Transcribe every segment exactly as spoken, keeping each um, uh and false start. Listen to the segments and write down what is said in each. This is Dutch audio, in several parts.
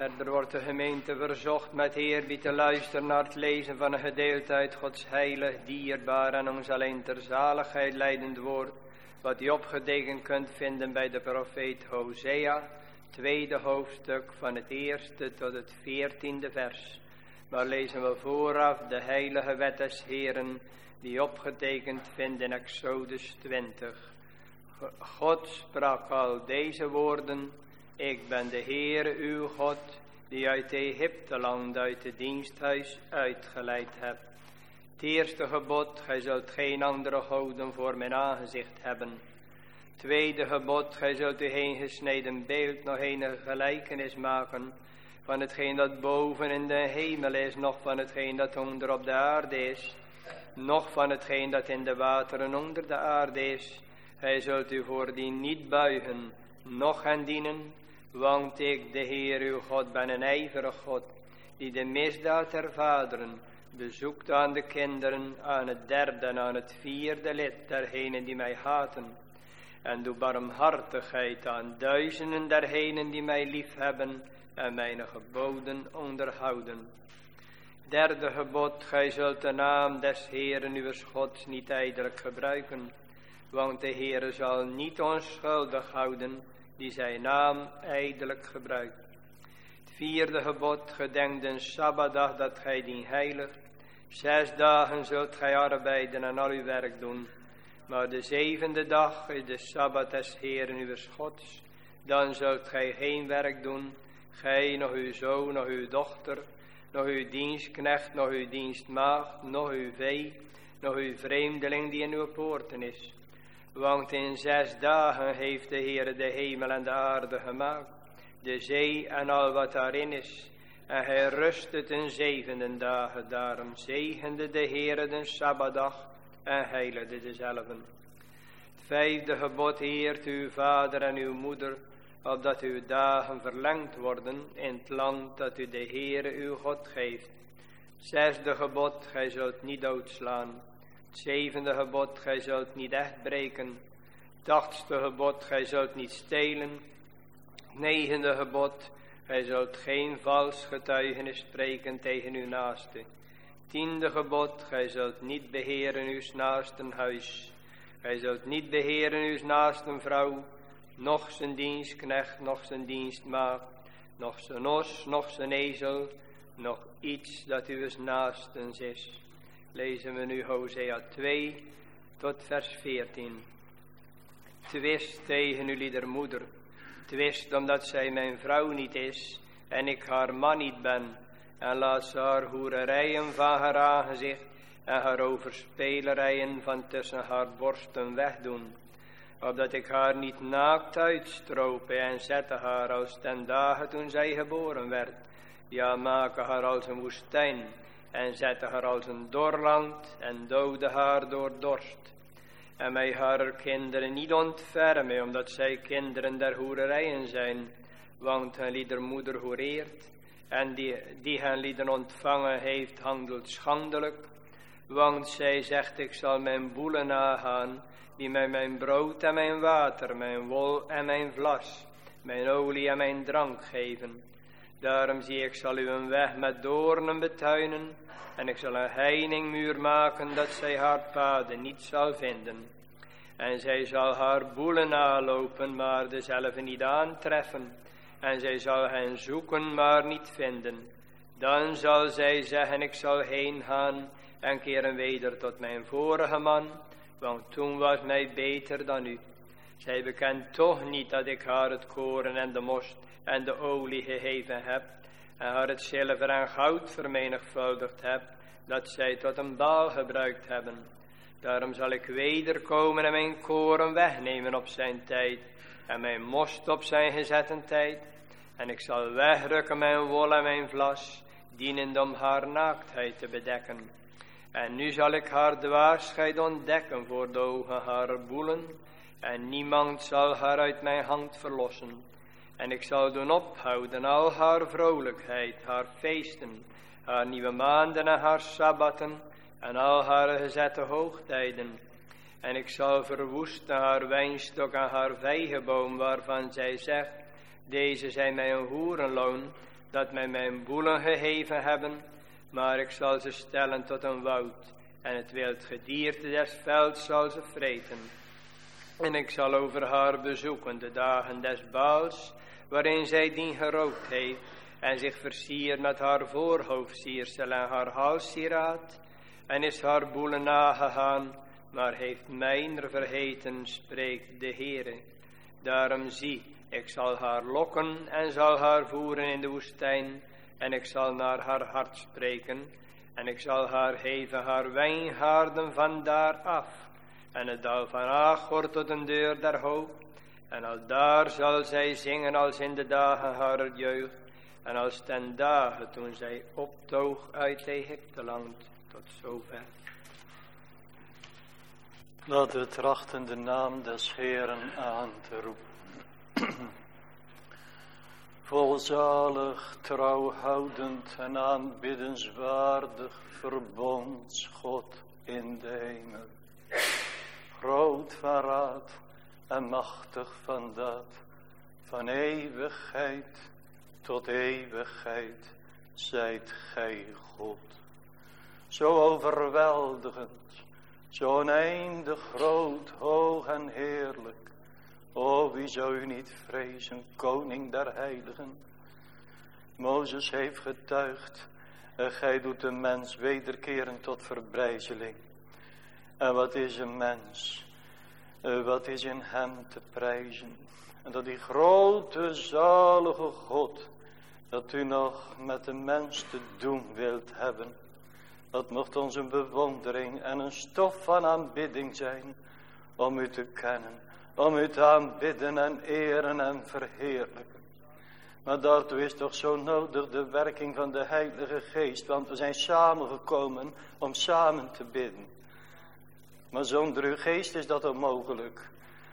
Verder wordt de gemeente verzocht met eerbied te luisteren naar het lezen van een gedeelte uit Gods heilig, dierbaar en ons alleen ter zaligheid leidend woord, wat u opgetekend kunt vinden bij de profeet Hosea, tweede hoofdstuk van het eerste tot het veertiende vers. Maar lezen we vooraf de heilige wet des Heeren, die opgetekend vindt in Exodus twintig. God sprak al deze woorden: ik ben de Heere uw God, die uit Egypteland, uit het diensthuis uitgeleid hebt. Het eerste gebod: gij zult geen andere goden voor mijn aangezicht hebben. Tweede gebod: gij zult u geen gesneden beeld, nog enige gelijkenis maken van hetgeen dat boven in de hemel is, noch van hetgeen dat onder op de aarde is, noch van hetgeen dat in de wateren onder de aarde is. Gij zult u voor die niet buigen, noch hen dienen, want ik, de Heer uw God, ben een ijverig God, die de misdaad der vaderen bezoekt aan de kinderen, aan het derde en aan het vierde lid dergenen die mij haten, en doe barmhartigheid aan duizenden dergenen die mij liefhebben en mijn geboden onderhouden. Derde gebod: gij zult de naam des Heeren uw Gods niet ijdelijk gebruiken, want de Heere zal niet onschuldig houden die zijn naam ijdelijk gebruikt. Het vierde gebod: gedenk den Sabbatdag dat gij dien heiligt. Zes dagen zult gij arbeiden en al uw werk doen, maar de zevende dag is de Sabbat des Heeren uw Gods. Dan zult gij geen werk doen, gij, nog uw zoon, nog uw dochter, nog uw dienstknecht, nog uw dienstmaagd, nog uw vee, nog uw vreemdeling die in uw poorten is. Want in zes dagen heeft de Heere de hemel en de aarde gemaakt, de zee en al wat daarin is. En hij rustte ten zevende dagen, daarom zegende de Heere den Sabbatdag en heiligde dezelve. Het vijfde gebod: eert uw vader en uw moeder, opdat uw dagen verlengd worden in het land dat u de Heere uw God geeft. Zesde gebod: gij zult niet doodslaan. Het zevende gebod: gij zult niet echt breken. Het achtste gebod: gij zult niet stelen. Het negende gebod: gij zult geen vals getuigenis spreken tegen uw naaste. Tiende gebod: gij zult niet beheren uw naasten huis. Gij zult niet beheren uw naasten vrouw, noch zijn dienstknecht, noch zijn dienstmaagd, noch zijn os, noch zijn ezel, noch iets dat uw naastens is. Lezen we nu Hosea twee tot vers veertien. Twist tegen uw lieder moeder, twist omdat zij mijn vrouw niet is en ik haar man niet ben, en laat ze haar hoererijen van haar aangezicht en haar overspelerijen van tussen haar borsten wegdoen, opdat ik haar niet naakt uitstrope en zette haar als ten dagen toen zij geboren werd, ja, maken haar als een woestijn en zette haar als een dorland en doodde haar door dorst. En mij haar kinderen niet ontfermen, omdat zij kinderen der hoererijen zijn, want hen lieder moeder hoereert, en die, die hen lieden ontvangen heeft, handelt schandelijk. Want zij zegt: ik zal mijn boelen nagaan, die mij mijn brood en mijn water, mijn wol en mijn vlas, mijn olie en mijn drank geven. Daarom zie ik, zal u een weg met doornen betuinen, en ik zal een heiningmuur maken, dat zij haar paden niet zal vinden. En zij zal haar boelen nalopen, maar dezelve niet aantreffen. En zij zal hen zoeken, maar niet vinden. Dan zal zij zeggen: ik zal heen gaan en keren weder tot mijn vorige man, want toen was mij beter dan u. Zij bekent toch niet dat ik haar het koren en de most en de olie gegeven heb, en haar het zilver en goud vermenigvuldigd heb, dat zij tot een baal gebruikt hebben. Daarom zal ik wederkomen en mijn koren wegnemen op zijn tijd, en mijn most op zijn gezette tijd. En ik zal wegrukken mijn wol en mijn vlas, dienend om haar naaktheid te bedekken. En nu zal ik haar dwaasheid ontdekken voor de ogen haar boelen, en niemand zal haar uit mijn hand verlossen. En ik zal doen ophouden al haar vrolijkheid, haar feesten, haar nieuwe maanden en haar sabbatten, en al haar gezette hoogtijden. En ik zal verwoesten haar wijnstok en haar vijgenboom, waarvan zij zegt: deze zijn mij een hoerenloon, dat mij mijn boelen geheven hebben, maar ik zal ze stellen tot een woud, en het wild gedierte des velds zal ze vreten. En ik zal over haar bezoeken de dagen des Baals, waarin zij dien gerookt heeft, en zich versiert met haar voorhoofdsiersel en haar halssieraad, en is haar boelen nagegaan, maar heeft mijner vergeten, spreekt de Heere. Daarom zie, ik zal haar lokken en zal haar voeren in de woestijn, en ik zal naar haar hart spreken, en ik zal haar geven haar wijngaarden van daar af, en het dal van Achor tot een deur der hoop, en al daar zal zij zingen als in de dagen harer jeugd, en als ten dagen toen zij optoog uit Egypteland. Tot zover. Dat we trachten de naam des Heeren aan te roepen. Volzalig, trouwhoudend en aanbiddenswaardig verbonds God in de hemel. Groot van raad en machtig van daad, van eeuwigheid tot eeuwigheid zijt gij God. Zo overweldigend, zo oneindig groot, hoog en heerlijk. O, wie zou u niet vrezen, koning der heiligen. Mozes heeft getuigd, en gij doet de mens wederkeren tot verbrijzeling. En wat is een mens? Wat is in hem te prijzen? En dat die grote, zalige God, dat u nog met de mens te doen wilt hebben. Dat mocht ons een bewondering en een stof van aanbidding zijn, om u te kennen, om u te aanbidden en eren en verheerlijken. Maar daartoe is toch zo nodig de werking van de Heilige Geest, want we zijn samengekomen om samen te bidden. Maar zonder uw geest is dat onmogelijk.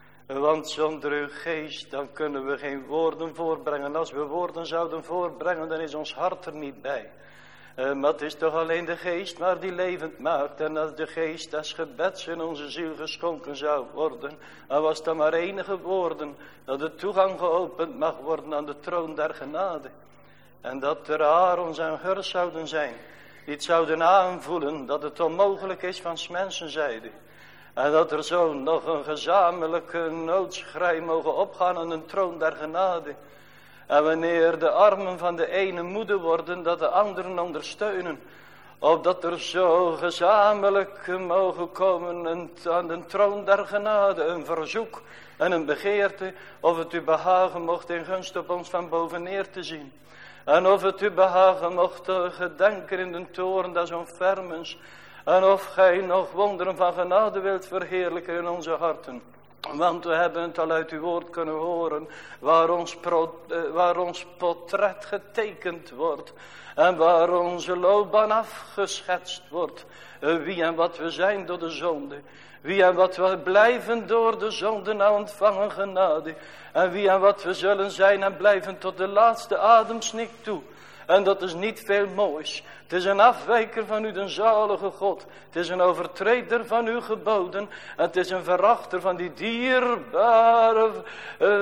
Want zonder uw geest, dan kunnen we geen woorden voorbrengen. Als we woorden zouden voorbrengen, dan is ons hart er niet bij. Uh, maar het is toch alleen de geest maar die levend maakt. En als de geest des gebeds in onze ziel geschonken zou worden, dan was dat maar enige woorden, dat de toegang geopend mag worden aan de troon der genade. En dat er Aarons en Hurs zouden zijn, die het zouden aanvoelen dat het onmogelijk is van 's mensen zijde. En dat er zo nog een gezamenlijke noodschrei mogen opgaan aan de troon der genade. En wanneer de armen van de ene moede worden, dat de anderen ondersteunen. Opdat er zo gezamenlijk mogen komen aan de troon der genade een verzoek en een begeerte. Of het u behagen mocht in gunst op ons van boveneer te zien. En of het u behagen mocht gedenken in de toren des onfermens. En of gij nog wonderen van genade wilt verheerlijken in onze harten. Want we hebben het al uit uw woord kunnen horen, waar ons, pro, waar ons portret getekend wordt. En waar onze loopbaan afgeschetst wordt. Wie en wat we zijn door de zonde. Wie en wat we blijven door de zonde na ontvangen genade. En wie en wat we zullen zijn en blijven tot de laatste ademsnik toe. En dat is niet veel moois. Het is een afwijker van u, de zalige God. Het is een overtreder van uw geboden. Het is een verachter van die dierbare uh,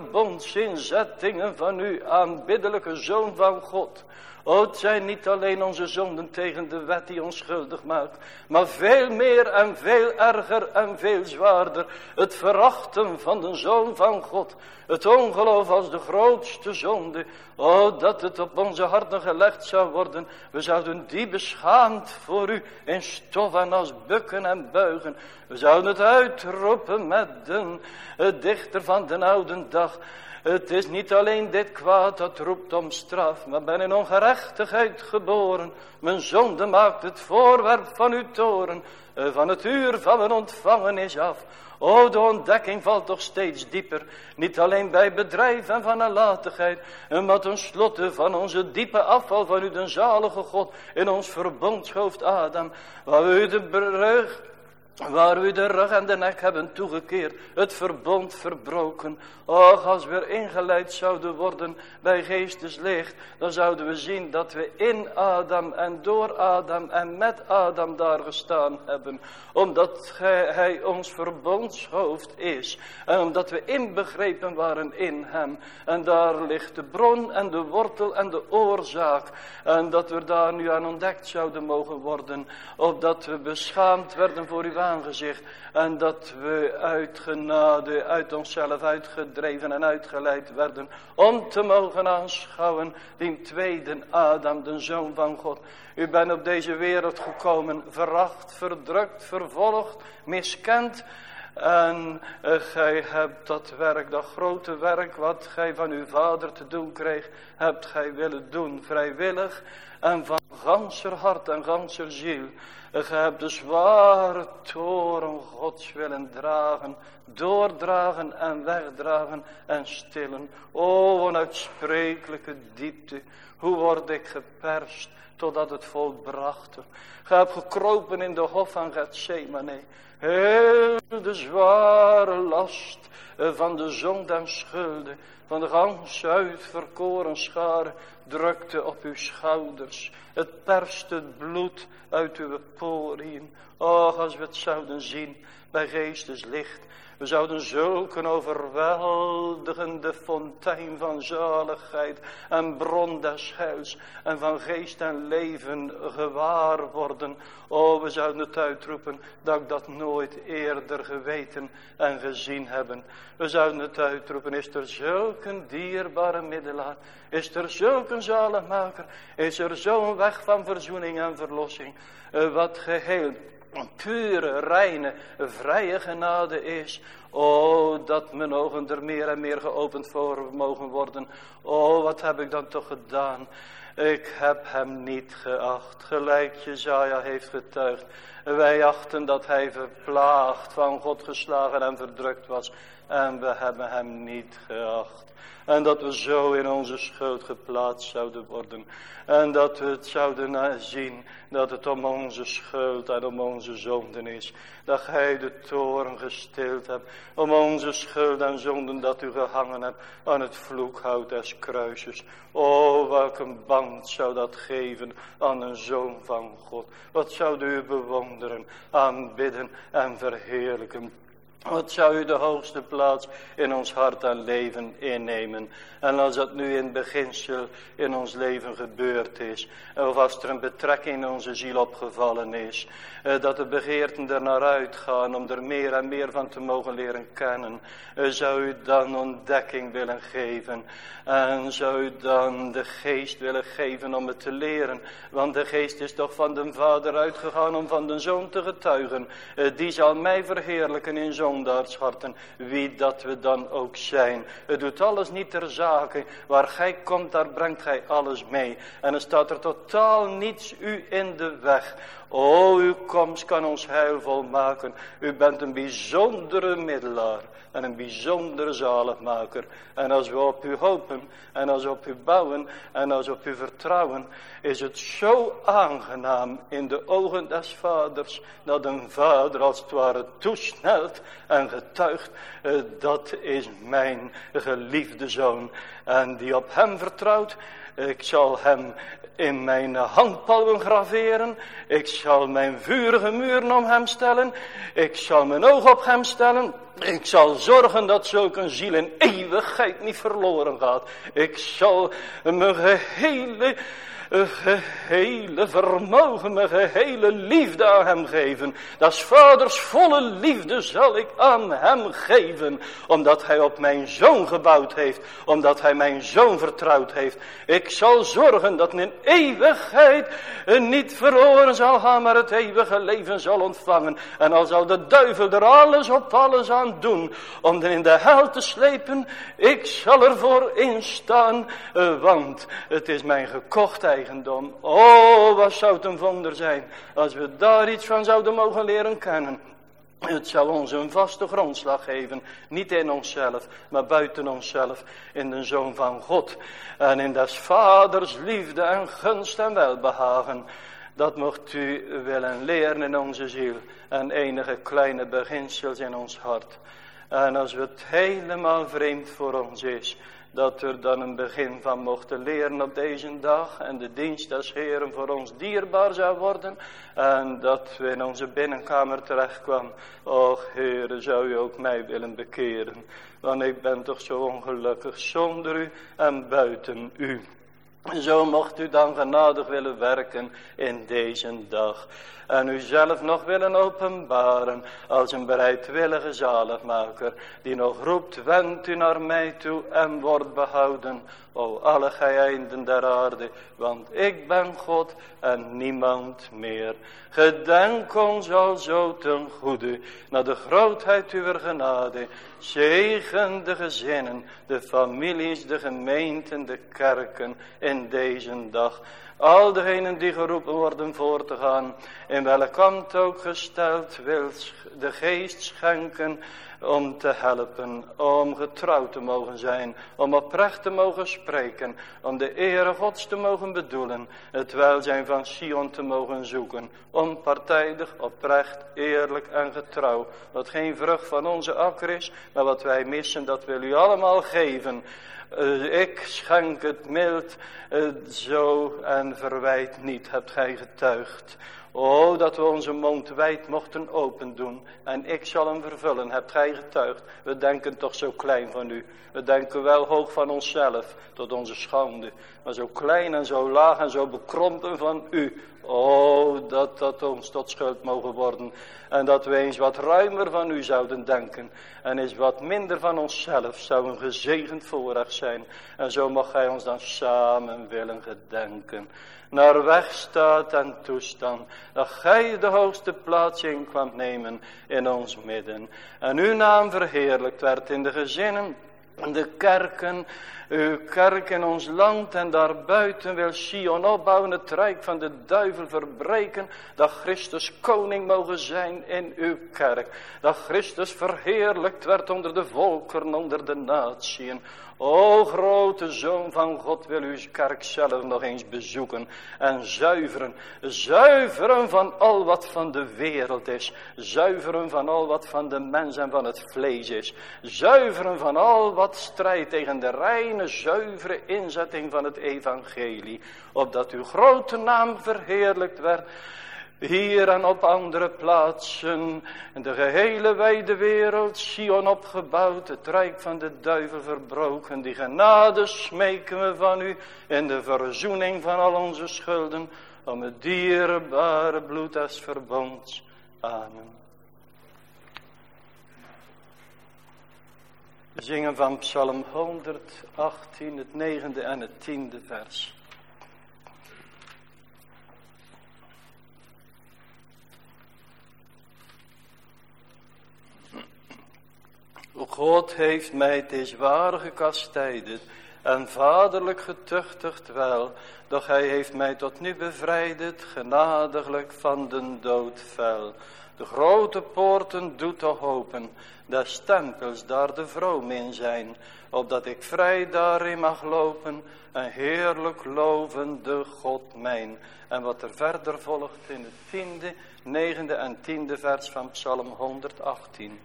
verbondsinzettingen van uw aanbiddelijke Zoon van God. O, het zijn niet alleen onze zonden tegen de wet die ons schuldig maakt, maar veel meer en veel erger en veel zwaarder. Het verachten van de Zoon van God. Het ongeloof als de grootste zonde. O, dat het op onze harten gelegd zou worden. We zouden die beschaamd voor u in stof en as bukken en buigen. We zouden het uitroepen met de dichter van de oude dag. Het is niet alleen dit kwaad dat roept om straf, maar ben in ongerechtigheid geboren. Mijn zonde maakt het voorwerp van uw toren, van het uur van mijn ontvangenis af. O, de ontdekking valt toch steeds dieper, niet alleen bij bedrijf en van nalatigheid, maar ten slotte van onze diepe afval van u, de zalige God, in ons verbondshoofd Adam, waar u de brug waar u de rug en de nek hebben toegekeerd, het verbond verbroken. Och, als we er ingeleid zouden worden bij geesteslicht, dan zouden we zien dat we in Adam en door Adam en met Adam daar gestaan hebben. Omdat hij, hij ons verbondshoofd is en omdat we inbegrepen waren in hem. En daar ligt de bron en de wortel en de oorzaak. En dat we daar nu aan ontdekt zouden mogen worden, opdat we beschaamd werden voor uw aangezicht. En dat we uit genade, uit onszelf uitgedreven en uitgeleid werden. Om te mogen aanschouwen die tweede Adam, de Zoon van God. U bent op deze wereld gekomen, veracht, verdrukt, vervolgd, miskend. En uh, gij hebt dat werk, dat grote werk wat gij van uw vader te doen kreeg, hebt gij willen doen, vrijwillig en van ganser hart en ganser ziel. Uh, gij hebt de zware toren Gods willen dragen, doordragen en wegdragen en stillen. O, onuitsprekelijke diepte, hoe word ik geperst totdat het volbrachte. Gij hebt gekropen in de hof van Gethsemane. Heel de zware last van de zonde en schulden, van de gans uitverkoren schare, drukte op uw schouders. Het perste het bloed uit uw poriën. Och, als we het zouden zien bij geesteslicht. We zouden zulke overweldigende fontein van zaligheid en bron des heils en van geest en leven gewaar worden. O, we zouden het uitroepen dat ik dat nooit eerder geweten en gezien hebben. We zouden het uitroepen, is er zulke dierbare middelaar? Is er zulke zaligmaker? Is er zo'n weg van verzoening en verlossing? Wat geheel pure, reine, vrije genade is. O, dat mijn ogen er meer en meer geopend voor mogen worden. O, wat heb ik dan toch gedaan? Ik heb hem niet geacht, gelijk Jesaja heeft getuigd. Wij achten dat hij verplaagd, van God geslagen en verdrukt was. En we hebben hem niet geacht. En dat we zo in onze schuld geplaatst zouden worden. En dat we het zouden zien dat het om onze schuld en om onze zonden is. Dat gij de toren gestild hebt. Om onze schuld en zonden dat u gehangen hebt aan het vloekhout des kruises. O, welke band zou dat geven aan een zoon van God. Wat zou u bewonderen, aanbidden en verheerlijken. Wat zou u de hoogste plaats in ons hart en leven innemen? En als dat nu in het beginsel in ons leven gebeurd is, of als er een betrekking in onze ziel opgevallen is, dat de begeerten er naar uitgaan om er meer en meer van te mogen leren kennen, zou u dan ontdekking willen geven en zou u dan de geest willen geven om het te leren, want de geest is toch van de Vader uitgegaan om van de Zoon te getuigen. Die zal mij verheerlijken in zondaarsharten, wie dat we dan ook zijn. Het doet alles niet ter zake, waar gij komt daar brengt gij alles mee en er staat er totaal niets u in de weg. O, uw komst kan ons heil volmaken. U bent een bijzondere middelaar en een bijzondere zaligmaker. En als we op u hopen en als we op u bouwen en als we op u vertrouwen, is het zo aangenaam in de ogen des vaders, dat een vader als het ware toesnelt en getuigt, dat is mijn geliefde zoon. En die op hem vertrouwt, ik zal hem in mijn handpalmen graveren. Ik zal mijn vurige muren om hem stellen. Ik zal mijn oog op hem stellen. Ik zal zorgen dat zulke ziel in eeuwigheid niet verloren gaat. Ik zal mijn gehele... Een gehele vermogen, mijn gehele liefde aan hem geven. Dat is vaders volle liefde zal ik aan hem geven. Omdat hij op mijn zoon gebouwd heeft. Omdat hij mijn zoon vertrouwd heeft. Ik zal zorgen dat in eeuwigheid niet verloren zal gaan, maar het eeuwige leven zal ontvangen. En al zal de duivel er alles op alles aan doen om er in de hel te slepen, ik zal ervoor instaan, want het is mijn gekochtheid. Eigendom. Oh, wat zou het een wonder zijn als we daar iets van zouden mogen leren kennen. Het zou ons een vaste grondslag geven, niet in onszelf, maar buiten onszelf, in de Zoon van God. En in des Vaders liefde en gunst en welbehagen. Dat mocht u willen leren in onze ziel. En enige kleine beginsels in ons hart. En als het helemaal vreemd voor ons is. Dat er dan een begin van mochten leren op deze dag. En de dienst des Heeren voor ons dierbaar zou worden. En dat we in onze binnenkamer terecht kwamen. Och Heere, zou u ook mij willen bekeren. Want ik ben toch zo ongelukkig zonder u en buiten u. Zo mocht u dan genadig willen werken in deze dag. En u zelf nog willen openbaren als een bereidwillige zaligmaker. Die nog roept, wendt u naar mij toe en wordt behouden. O alle gij einden der aarde, want ik ben God en niemand meer. Gedenk ons alzo ten goede, naar de grootheid uw genade. Zegen de gezinnen, de families, de gemeenten, de kerken in deze dag. Al degenen die geroepen worden voor te gaan, in welke kant ook gesteld, wil de geest schenken om te helpen, om getrouw te mogen zijn, om oprecht te mogen spreken, om de ere Gods te mogen bedoelen, het welzijn van Sion te mogen zoeken, onpartijdig, oprecht, eerlijk en getrouw. Wat geen vrucht van onze akker is, maar wat wij missen, dat wil u allemaal geven. Uh, ik schenk het mild, uh, zo en verwijt niet, hebt gij getuigd. O, dat we onze mond wijd mochten open doen. En ik zal hem vervullen, hebt gij getuigd. We denken toch zo klein van u. We denken wel hoog van onszelf, tot onze schande. Maar zo klein en zo laag en zo bekrompen van u. O, dat dat ons tot schuld mogen worden. En dat we eens wat ruimer van u zouden denken. En eens wat minder van onszelf zou een gezegend voorrecht zijn. En zo mag gij ons dan samen willen gedenken. Naar weg staat en toestand. Dat gij de hoogste plaats in kwam nemen in ons midden. En uw naam verheerlijkt werd in de gezinnen, de kerken. Uw kerk in ons land en daarbuiten wil Sion opbouwen, het rijk van de duivel verbreken. Dat Christus koning mogen zijn in uw kerk. Dat Christus verheerlijkt werd onder de volkeren, onder de natieën. O grote Zoon van God, wil uw kerk zelf nog eens bezoeken en zuiveren. Zuiveren van al wat van de wereld is. Zuiveren van al wat van de mens en van het vlees is. Zuiveren van al wat strijdt tegen de reine, zuivere inzetting van het evangelie. Opdat uw grote naam verheerlijkt werd. Hier en op andere plaatsen, in de gehele wijde wereld, Sion opgebouwd, het rijk van de duivel verbroken. Die genade smeken we van u, in de verzoening van al onze schulden, om het dierbare bloed des verbonds. Amen. We zingen van Psalm honderdachttien, het negende en het tiende vers. God heeft mij, het is waar, gekastijd en vaderlijk getuchtigd wel, doch hij heeft mij tot nu bevrijd, genadiglijk van den dood fel. De grote poorten doet toch open, des tempels daar de vroom in zijn, opdat ik vrij daarin mag lopen en heerlijk loven de God mijn. En wat er verder volgt in het tiende, negende en tiende vers van Psalm honderdachttien.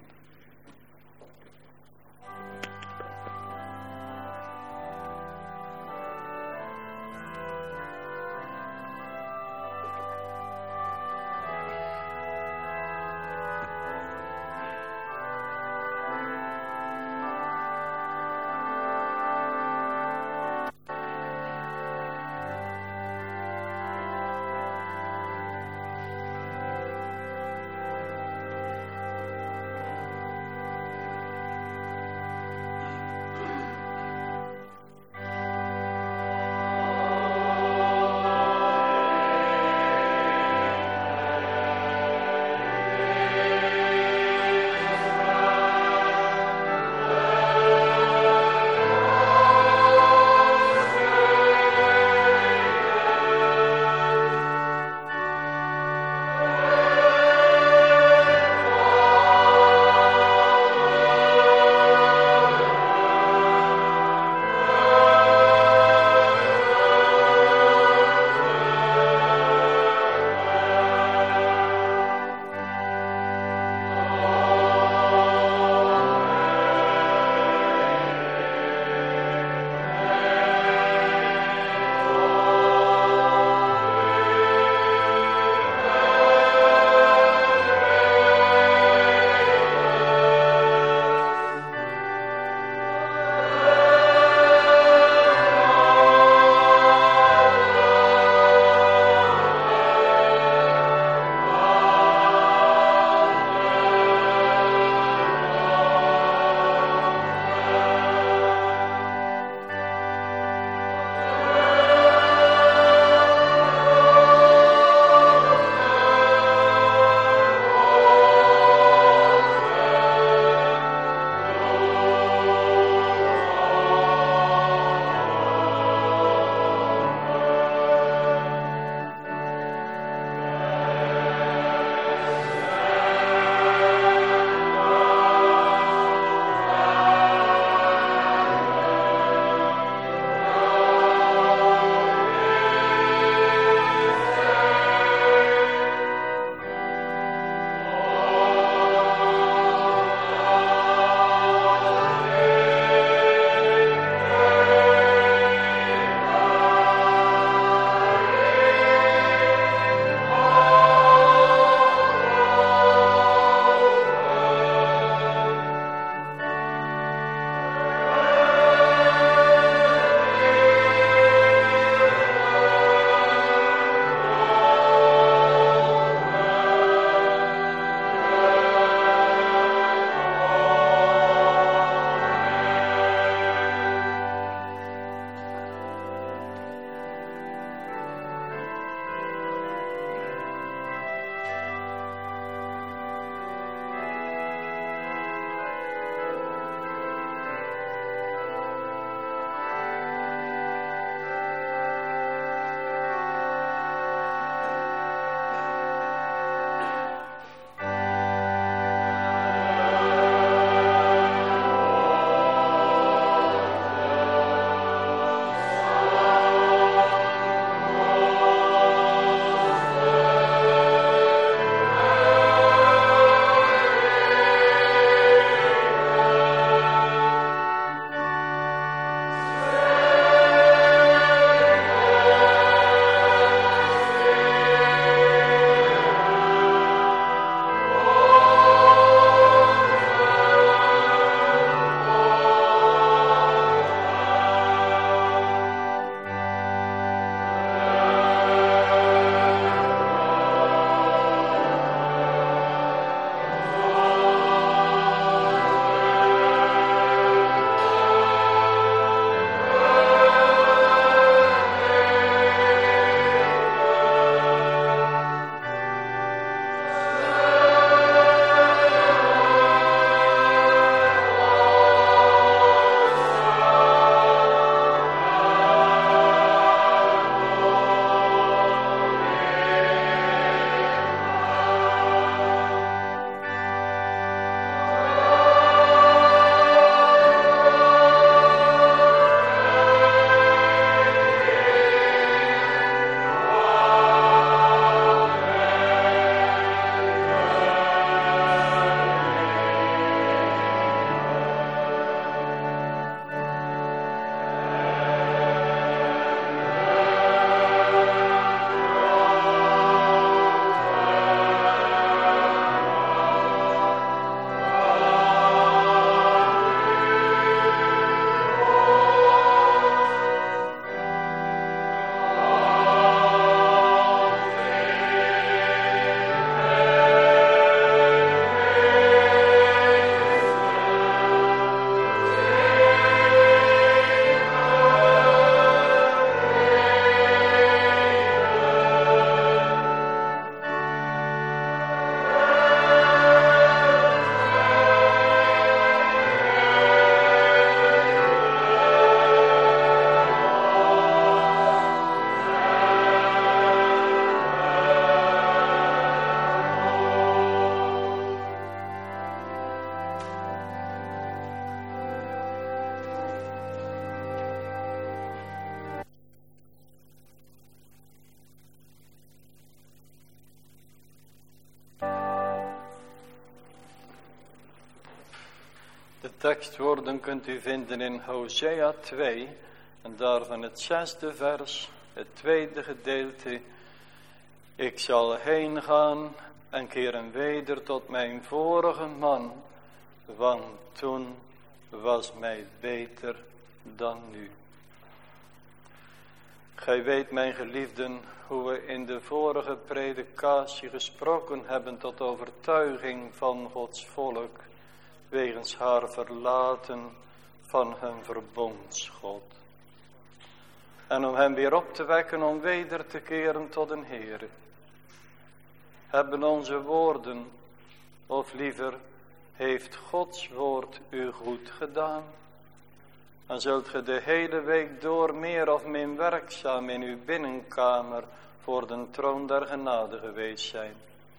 tekstwoorden kunt u vinden in Hosea twee en daarvan het zesde vers, het tweede gedeelte. Ik zal heen gaan en keren weder tot mijn vorige man, want toen was mij beter dan nu. Gij weet, mijn geliefden, hoe we in de vorige predikatie gesproken hebben tot overtuiging van Gods volk, wegens haar verlaten van hun verbondsgod. En om hem weer op te wekken om weder te keren tot een Heere. Hebben onze woorden, of liever, heeft Gods woord u goed gedaan? Dan zult ge de hele week door meer of min werkzaam in uw binnenkamer voor de troon der genade geweest zijn.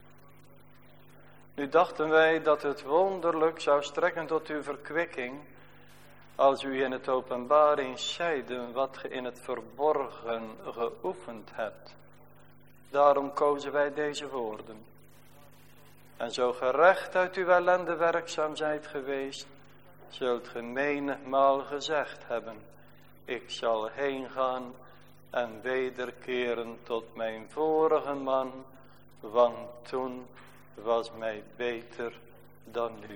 Nu dachten wij dat het wonderlijk zou strekken tot uw verkwikking, als u in het openbaar eens zeiden wat ge in het verborgen geoefend hebt. Daarom kozen wij deze woorden. En zo gerecht uit uw ellende werkzaam zijt geweest, zult ge menigmaal gezegd hebben, ik zal heen gaan en wederkeren tot mijn vorige man, want toen was mij beter dan nu.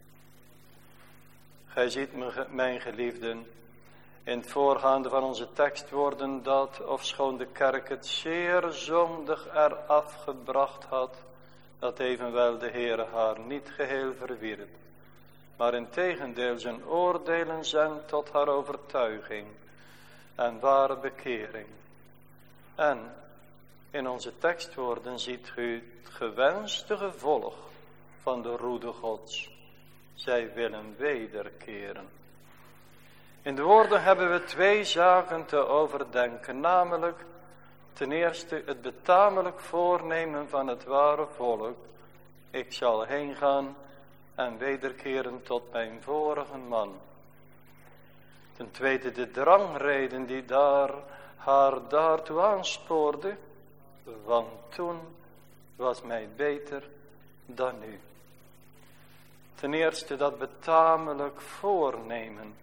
Gij ziet, mijn geliefden, in het voorgaande van onze tekstwoorden dat, ofschoon de kerk het zeer zondig eraf gebracht had, dat evenwel de Heere haar niet geheel verwierp, maar integendeel zijn oordelen zendt tot haar overtuiging en ware bekering. En in onze tekstwoorden ziet u het gewenste gevolg van de roede Gods. Zij willen wederkeren. In de woorden hebben we twee zaken te overdenken, namelijk ten eerste het betamelijk voornemen van het ware volk. Ik zal heen gaan en wederkeren tot mijn vorige man. Ten tweede de drangreden die daar, haar daartoe aanspoorde, want toen was mij beter dan nu. Ten eerste dat betamelijk voornemen.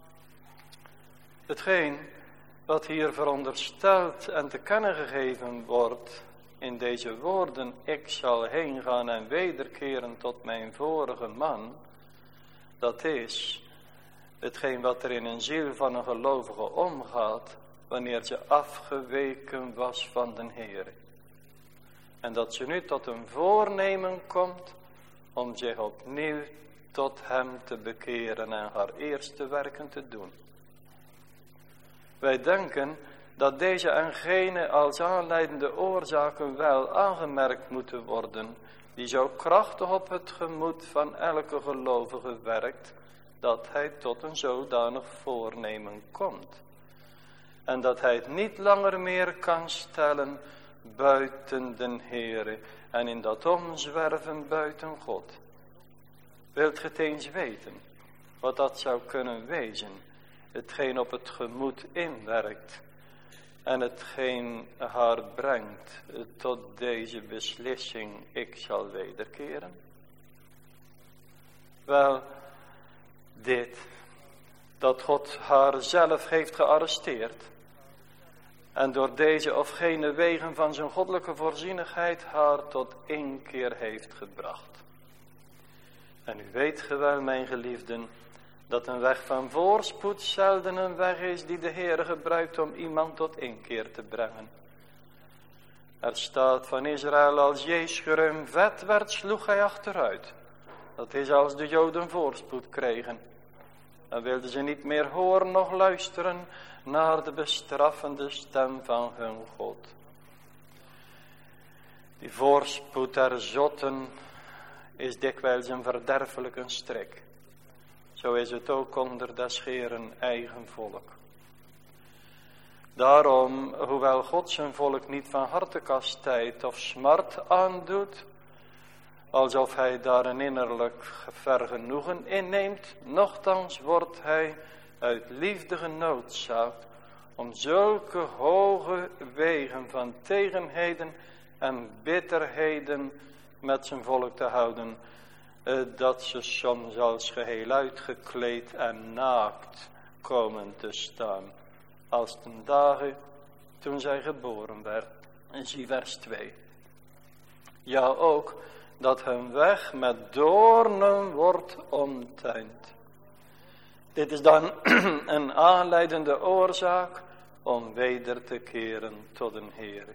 Hetgeen wat hier verondersteld en te kennen gegeven wordt in deze woorden, ik zal heen gaan en wederkeren tot mijn vorige man, dat is hetgeen wat er in een ziel van een gelovige omgaat, wanneer ze afgeweken was van den Heere. En dat ze nu tot een voornemen komt om zich opnieuw tot hem te bekeren en haar eerste werken te doen. Wij denken dat deze en gene als aanleidende oorzaken wel aangemerkt moeten worden, die zo krachtig op het gemoed van elke gelovige werkt, dat hij tot een zodanig voornemen komt. En dat hij het niet langer meer kan stellen buiten den Heere en in dat omzwerven buiten God. Wilt ge het eens weten, wat dat zou kunnen wezen, hetgeen op het gemoed inwerkt en hetgeen haar brengt tot deze beslissing, ik zal wederkeren? Wel, dit, dat God haar zelf heeft gearresteerd en door deze of gene wegen van zijn goddelijke voorzienigheid haar tot inkeer heeft gebracht. En u weet gewel, mijn geliefden, dat een weg van voorspoed zelden een weg is die de Heer gebruikt om iemand tot inkeer te brengen. Er staat van Israël, als Jeesgerum vet werd, sloeg hij achteruit. Dat is als de Joden voorspoed kregen. Dan wilden ze niet meer horen noch luisteren naar de bestraffende stem van hun God. Die voorspoed der zotten is dikwijls een verderfelijke strik. Zo is het ook onder des Heeren eigen volk. Daarom, hoewel God zijn volk niet van harte kastijdt of smart aandoet, alsof hij daar een innerlijk vergenoegen inneemt, nochtans wordt hij uit liefde genoodzaakt om zulke hoge wegen van tegenheden en bitterheden met zijn volk te houden, uh, dat ze soms als geheel uitgekleed en naakt komen te staan. Als ten dagen toen zij geboren werd. En zie vers twee. Ja ook dat hun weg met doornen wordt omtuind. Dit is dan een aanleidende oorzaak om weder te keren tot een Heere.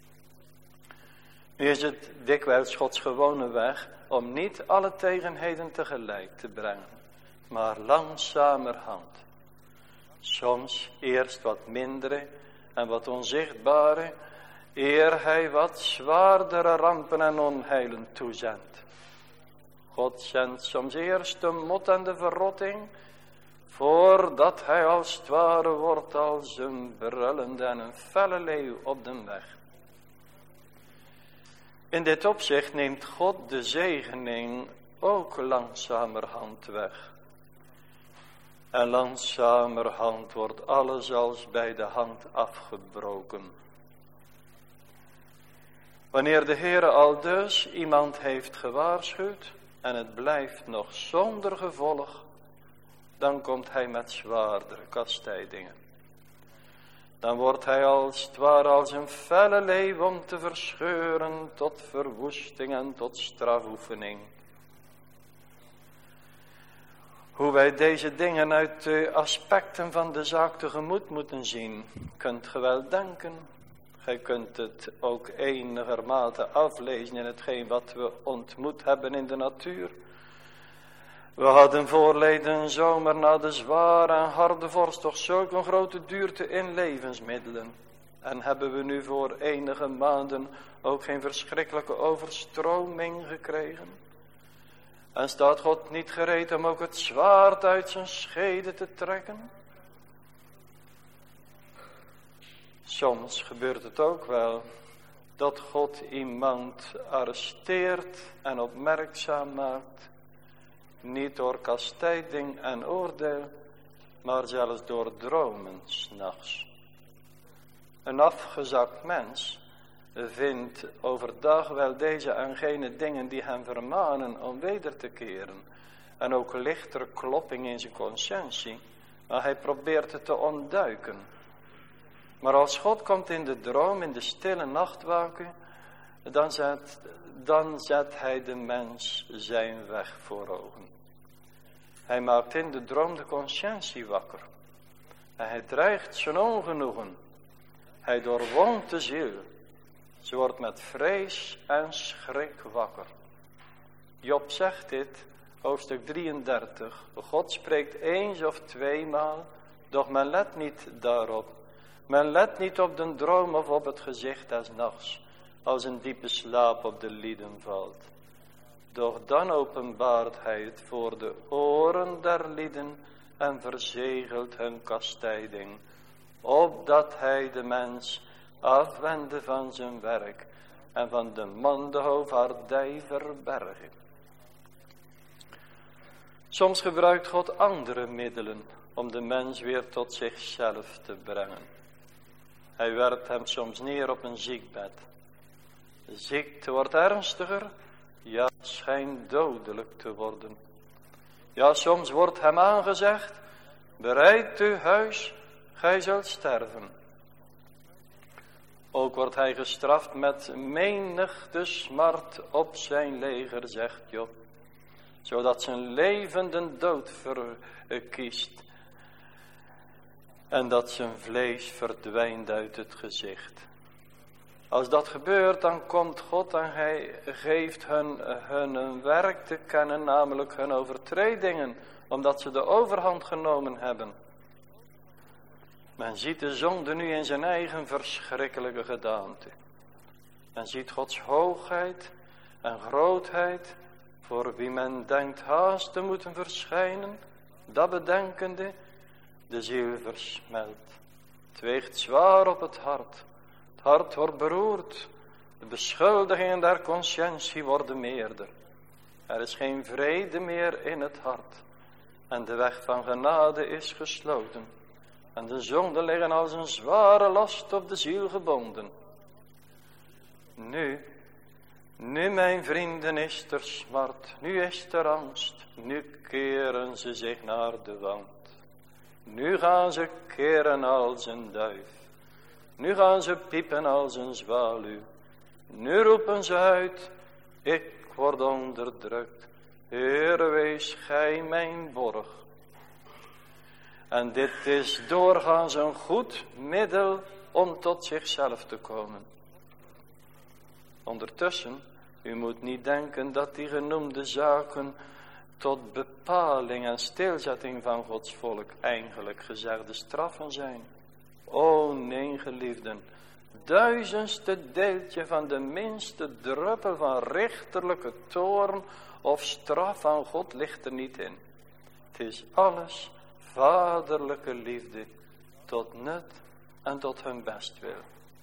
Nu is het dikwijls Gods gewone weg om niet alle tegenheden tegelijk te brengen, maar langzamerhand. Soms eerst wat mindere en wat onzichtbare, eer hij wat zwaardere rampen en onheilen toezendt. God zendt soms eerst de mot en de verrotting, voordat hij als het ware wordt als een brullende en een felle leeuw op de weg. In dit opzicht neemt God de zegening ook langzamerhand weg. En langzamerhand wordt alles als bij de hand afgebroken. Wanneer de Heere al dus iemand heeft gewaarschuwd en het blijft nog zonder gevolg, dan komt hij met zwaardere kastijdingen. Dan wordt hij als het ware als een felle leeuw om te verscheuren tot verwoesting en tot strafoefening. Hoe wij deze dingen uit de aspecten van de zaak tegemoet moeten zien, kunt ge wel denken. Gij kunt het ook enigermate aflezen in hetgeen wat we ontmoet hebben in de natuur. We hadden voorleden zomer na de zware en harde vorst toch zulk een grote duurte in levensmiddelen. En hebben we nu voor enige maanden ook geen verschrikkelijke overstroming gekregen? En staat God niet gereed om ook het zwaard uit zijn schede te trekken? Soms gebeurt het ook wel dat God iemand arresteert en opmerkzaam maakt. Niet door kastijding en oordeel, maar zelfs door dromen 's nachts. Een afgezakt mens vindt overdag wel deze en gene dingen die hem vermanen om weder te keren. En ook lichtere klopping in zijn conscientie, maar hij probeert het te ontduiken. Maar als God komt in de droom, in de stille nachtwaken, dan zet, dan zet hij de mens zijn weg voor ogen. Hij maakt in de droom de conscientie wakker. En hij dreigt zijn ongenoegen. Hij doorwoont de ziel. Ze wordt met vrees en schrik wakker. Job zegt dit, hoofdstuk drieëndertig. God spreekt eens of tweemaal, doch men let niet daarop. Men let niet op de droom of op het gezicht des nachts, als een diepe slaap op de lieden valt. Doch dan openbaart hij het voor de oren der lieden en verzegelt hun kastijding, opdat hij de mens afwende van zijn werk en van de man de hoofdvaardij verbergen. Soms gebruikt God andere middelen om de mens weer tot zichzelf te brengen. Hij werpt hem soms neer op een ziekbed. De ziekte wordt ernstiger, ja, schijnt dodelijk te worden. Ja, soms wordt hem aangezegd, bereid uw huis, gij zult sterven. Ook wordt hij gestraft met menigte smart op zijn leger, zegt Job, zodat zijn leven de dood verkiest en dat zijn vlees verdwijnt uit het gezicht. Als dat gebeurt, dan komt God en hij geeft hun hun werk te kennen, namelijk hun overtredingen, omdat ze de overhand genomen hebben. Men ziet de zonde nu in zijn eigen verschrikkelijke gedaante. Men ziet Gods hoogheid en grootheid, voor wie men denkt haast te moeten verschijnen, dat bedenkende, de ziel versmelt. Het weegt zwaar op het hart. Het hart wordt beroerd. De beschuldigingen der conscientie worden meerder. Er is geen vrede meer in het hart. En de weg van genade is gesloten. En de zonden liggen als een zware last op de ziel gebonden. Nu, Nu, mijn vrienden, is er smart, nu is er angst, nu keren ze zich naar de wand. Nu gaan ze keren als een duif, nu gaan ze piepen als een zwaluw. Nu roepen ze uit, ik word onderdrukt, Heere, wees gij mijn borg. En dit is doorgaans een goed middel om tot zichzelf te komen. Ondertussen, u moet niet denken dat die genoemde zaken tot bepaling en stilzetting van Gods volk eigenlijk gezegde straffen zijn. O nee, geliefden, duizendste deeltje van de minste druppel van richterlijke toorn of straf van God ligt er niet in. Het is alles vaderlijke liefde tot nut en tot hun bestwil.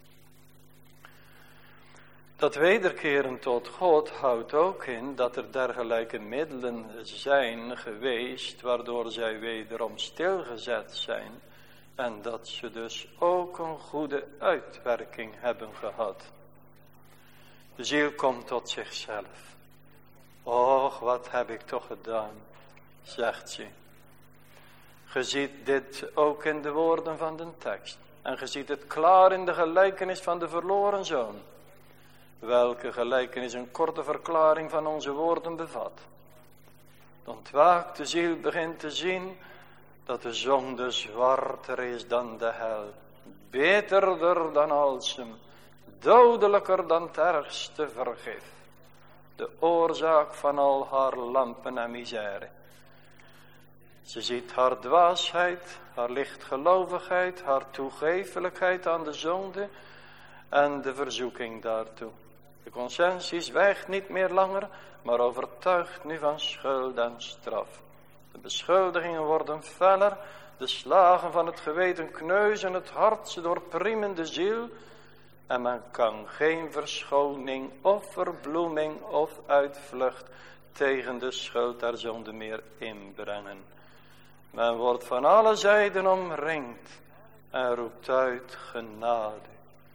Dat wederkeren tot God houdt ook in dat er dergelijke middelen zijn geweest waardoor zij wederom stilgezet zijn en dat ze dus ook een goede uitwerking hebben gehad. De ziel komt tot zichzelf. Och, wat heb ik toch gedaan, zegt ze. Je ziet dit ook in de woorden van de tekst. En je ziet het klaar in de gelijkenis van de verloren zoon. Welke gelijkenis een korte verklaring van onze woorden bevat. De ontwaakte ziel begint te zien dat de zonde zwarter is dan de hel. Beterder dan alsem. Dodelijker dan het ergste vergif. De oorzaak van al haar lampen en misère. Ze ziet haar dwaasheid, haar lichtgelovigheid, haar toegeeflijkheid aan de zonde en de verzoeking daartoe. De conscientie zwijgt niet meer langer, maar overtuigt nu van schuld en straf. De beschuldigingen worden feller, de slagen van het geweten kneuzen het hart, ze doorpriemen de ziel. En men kan geen verschoning of verbloeming of uitvlucht tegen de schuld der zonde meer inbrengen. Men wordt van alle zijden omringd en roept uit genade.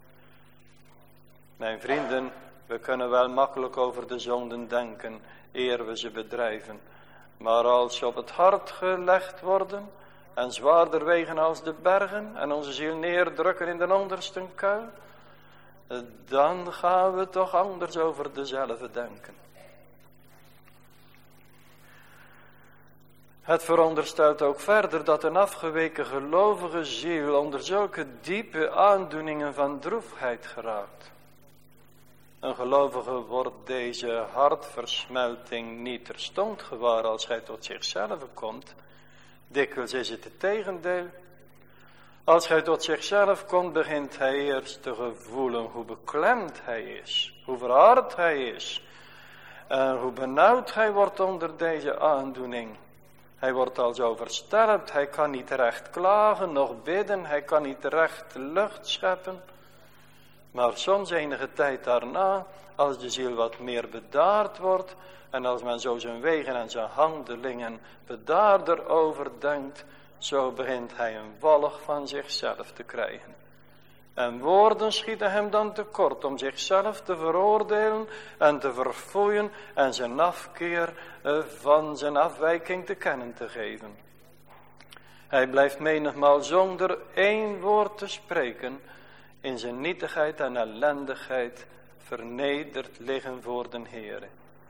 Mijn vrienden, we kunnen wel makkelijk over de zonden denken, eer we ze bedrijven. Maar als ze op het hart gelegd worden en zwaarder wegen als de bergen en onze ziel neerdrukken in de onderste kuil, dan gaan we toch anders over dezelfde denken. Het veronderstelt ook verder dat een afgeweken gelovige ziel onder zulke diepe aandoeningen van droefheid geraakt. Een gelovige wordt deze hartversmelting niet terstond gewaar als hij tot zichzelf komt. Dikwijls is het het tegendeel. Als hij tot zichzelf komt, begint hij eerst te gevoelen hoe beklemd hij is, hoe verhard hij is en hoe benauwd hij wordt onder deze aandoening. Hij wordt als overstelpt, hij kan niet recht klagen, noch bidden, hij kan niet recht lucht scheppen. Maar soms enige tijd daarna, als de ziel wat meer bedaard wordt en als men zo zijn wegen en zijn handelingen bedaarder overdenkt, zo begint hij een walg van zichzelf te krijgen. En woorden schieten hem dan tekort om zichzelf te veroordelen en te verfoeien en zijn afkeer van zijn afwijking te kennen te geven. Hij blijft menigmaal zonder één woord te spreken in zijn nietigheid en ellendigheid vernederd liggen voor den Heere.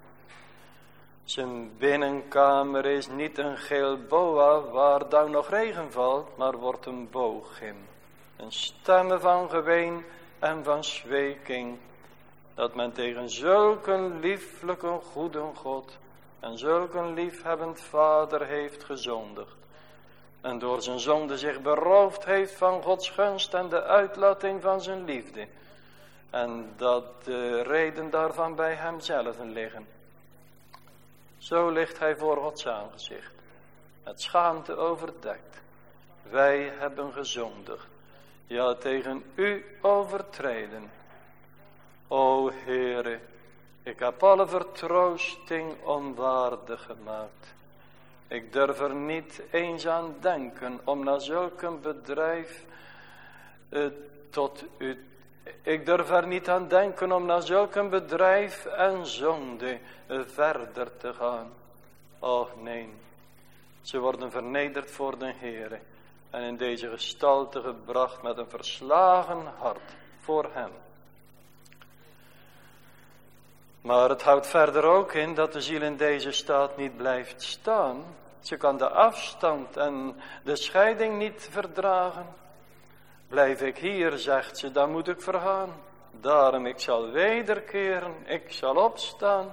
Zijn binnenkamer is niet een geel boa waar dan nog regen valt, maar wordt een boogim. Een stemme van geween en van zweking, dat men tegen zulke lieflijke goede God en zulke liefhebbend Vader heeft gezondigd. En door zijn zonde zich beroofd heeft van Gods gunst en de uitlating van zijn liefde. En dat de reden daarvan bij hemzelf liggen. Zo ligt hij voor Gods aangezicht, met schaamte overdekt. Wij hebben gezondigd, ja tegen u overtreden. O Heere, ik heb alle vertroosting onwaardig gemaakt. Ik durf er niet eens aan denken om na zulk een bedrijf uh, tot u Ik durf er niet aan denken om naar zulk een bedrijf en zonde verder te gaan. Och nee, ze worden vernederd voor de Heere en in deze gestalte gebracht met een verslagen hart voor hem. Maar het houdt verder ook in dat de ziel in deze staat niet blijft staan. Ze kan de afstand en de scheiding niet verdragen. Blijf ik hier, zegt ze, dan moet ik vergaan. Daarom, ik zal wederkeren, ik zal opstaan.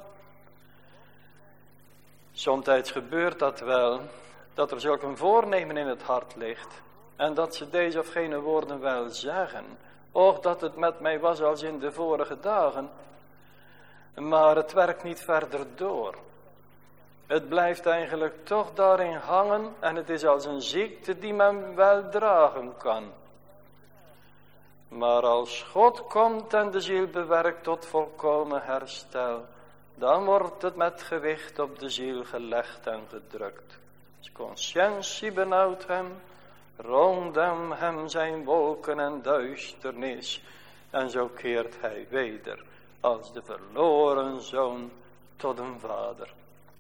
Somtijds gebeurt dat wel, dat er zulk een voornemen in het hart ligt. En dat ze deze of gene woorden wel zeggen. Och, dat het met mij was als in de vorige dagen. Maar het werkt niet verder door. Het blijft eigenlijk toch daarin hangen en het is als een ziekte die men wel dragen kan. Maar als God komt en de ziel bewerkt tot volkomen herstel, dan wordt het met gewicht op de ziel gelegd en gedrukt. Zijn conscientie benauwt hem, rondom hem zijn wolken en duisternis, en zo keert hij weder als de verloren zoon tot een vader.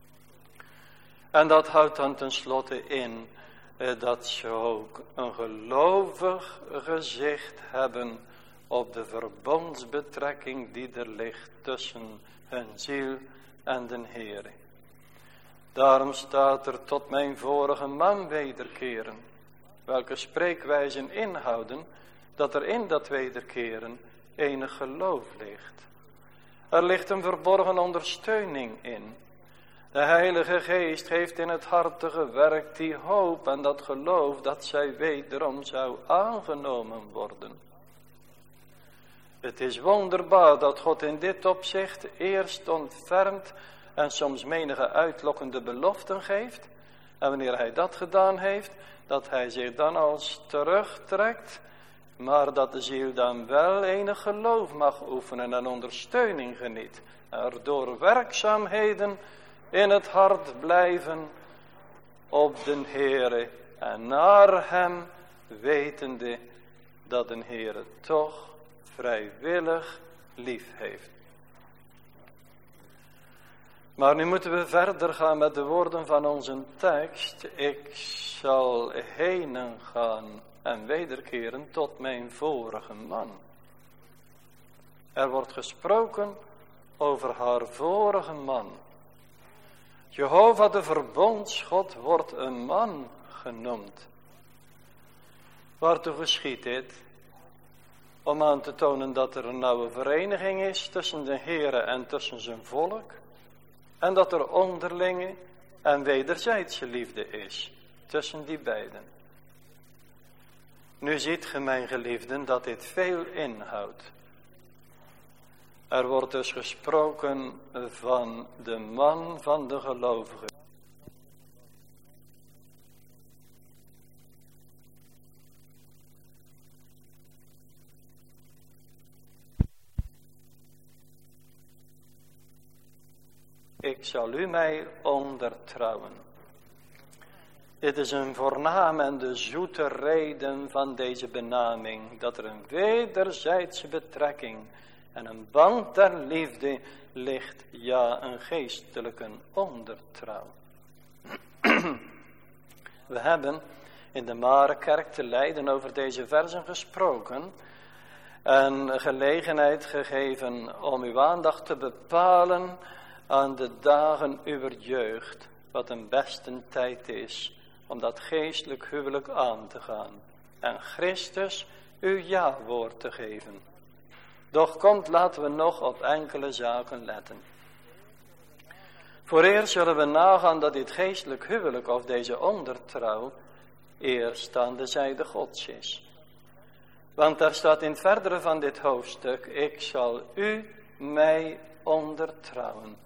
En dat houdt dan tenslotte in eh, dat ze ook een gelovig gezicht hebben op de verbondsbetrekking die er ligt tussen hun ziel en den Heere. Daarom staat er tot mijn vorige man wederkeren, welke spreekwijzen inhouden dat er in dat wederkeren enig geloof ligt. Er ligt een verborgen ondersteuning in. De Heilige Geest heeft in het hart gewerkt die hoop en dat geloof dat zij wederom zou aangenomen worden. Het is wonderbaar dat God in dit opzicht eerst ontfermt en soms menige uitlokkende beloften geeft. En wanneer hij dat gedaan heeft, dat hij zich dan als terugtrekt, maar dat de ziel dan wel enig geloof mag oefenen en ondersteuning geniet. Er door werkzaamheden in het hart blijven op den Heere en naar hem wetende dat de Heere toch vrijwillig lief heeft. Maar nu moeten we verder gaan met de woorden van onze tekst. Ik zal henen gaan en wederkeren tot mijn vorige man. Er wordt gesproken over haar vorige man. Jehovah de verbondsgod wordt een man genoemd. Waartoe geschiedt dit? Om aan te tonen dat er een nauwe vereniging is tussen de Heere en tussen zijn volk. En dat er onderlinge en wederzijdse liefde is tussen die beiden. Nu ziet ge, mijn geliefden, dat dit veel inhoudt. Er wordt dus gesproken van de man van de gelovige. Ik zal u mij ondertrouwen. Dit is een voornaam en de zoete reden van deze benaming, dat er een wederzijdse betrekking en een band der liefde ligt, ja, een geestelijke ondertrouw. We hebben in de Marekerk te Leiden over deze versen gesproken en gelegenheid gegeven om uw aandacht te bepalen aan de dagen uwer jeugd, wat een beste tijd is om dat geestelijk huwelijk aan te gaan en Christus uw ja-woord te geven. Doch komt, laten we nog op enkele zaken letten. Vooreerst zullen we nagaan dat dit geestelijk huwelijk of deze ondertrouw eerst aan de zijde Gods is. Want daar staat in het verdere van dit hoofdstuk, ik zal u mij ondertrouwen.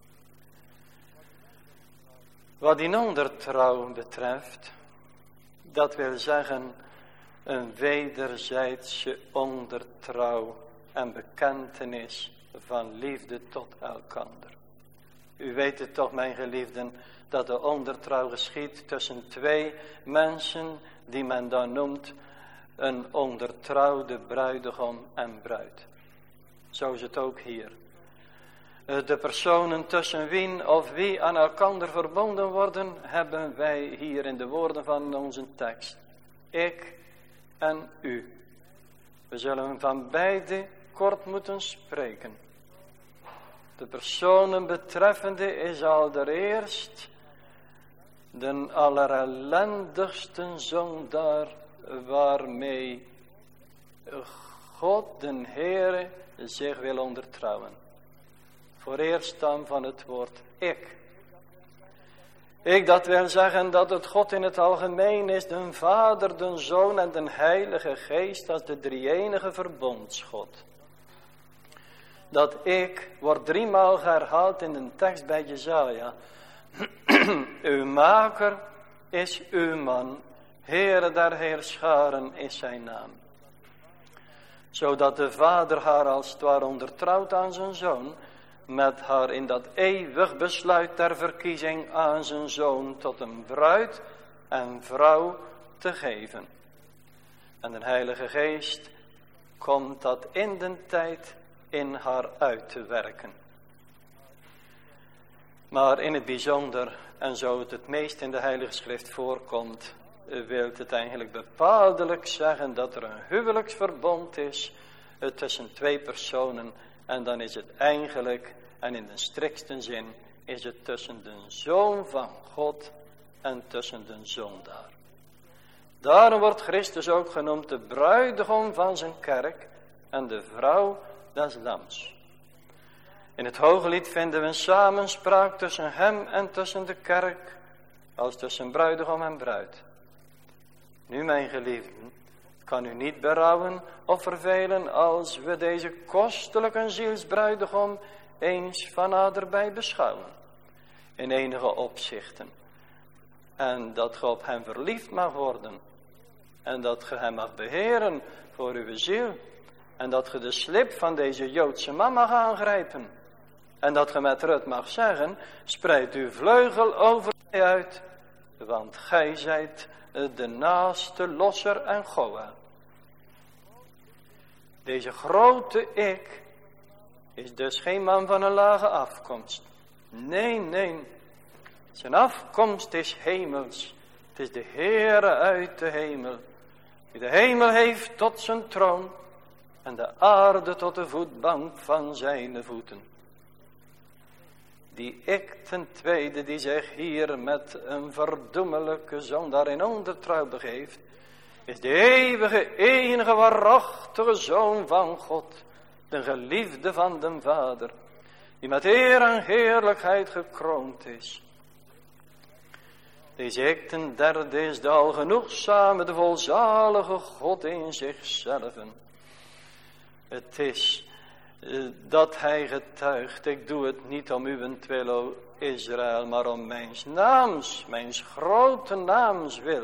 Wat die ondertrouw betreft, dat wil zeggen een wederzijdse ondertrouw en bekentenis van liefde tot elkander. U weet het toch, mijn geliefden, dat de ondertrouw geschiedt tussen twee mensen die men dan noemt een ondertrouwde bruidegom en bruid. Zo is het ook hier. De personen tussen wie of wie aan elkander verbonden worden, hebben wij hier in de woorden van onze tekst. Ik en u. We zullen van beide kort moeten spreken. De personen betreffende is allereerst de allerellendigste zondaar waarmee God den Heere zich wil ondertrouwen. Vooreerst dan van het woord ik. Ik, dat wil zeggen dat het God in het algemeen is, de Vader, de Zoon en de Heilige Geest als de drie-enige verbondsgod. Dat ik wordt driemaal herhaald in de tekst bij Jesaja. Uw maker is uw man, Heere der Heerscharen is zijn naam. Zodat de Vader haar als het ware ondertrouwt aan zijn Zoon, met haar in dat eeuwig besluit ter verkiezing aan zijn Zoon tot een bruid en vrouw te geven. En de Heilige Geest komt dat in de tijd in haar uit te werken. Maar in het bijzonder, en zo het het meest in de Heilige Schrift voorkomt, wil het eigenlijk bepaaldelijk zeggen dat er een huwelijksverbond is tussen twee personen. En dan is het eigenlijk, en in de strikste zin, is het tussen de Zoon van God en tussen de zondaar. Daarom wordt Christus ook genoemd de bruidegom van zijn kerk en de vrouw des lams. In het Hooglied vinden we een samenspraak tussen hem en tussen de kerk, als tussen bruidegom en bruid. Nu, mijn geliefden, kan u niet berouwen of vervelen als we deze kostelijke zielsbruidegom eens van naderbij beschouwen, in enige opzichten. En dat ge op hem verliefd mag worden, en dat ge hem mag beheren voor uw ziel, en dat ge de slip van deze Joodse man mag aangrijpen, en dat ge met Rut mag zeggen, spreid uw vleugel over mij uit, want gij zijt de naaste losser en Goa. Deze grote ik is dus geen man van een lage afkomst. Nee, nee. Zijn afkomst is hemels. Het is de Heere uit de hemel. Die de hemel heeft tot zijn troon. En de aarde tot de voetbank van zijn voeten. Die ik ten tweede die zich hier met een verdoemelijke zondaar in ondertrouw begeeft, is de eeuwige, enige, waarachtige Zoon van God, de geliefde van den Vader, die met eer en heerlijkheid gekroond is. Deze ik ten derde is de algenoegzame, de volzalige God in zichzelf. Het is uh, dat hij getuigt, ik doe het niet om uwentwil, o Israël, maar om mijns naams, mijns grote naams wil.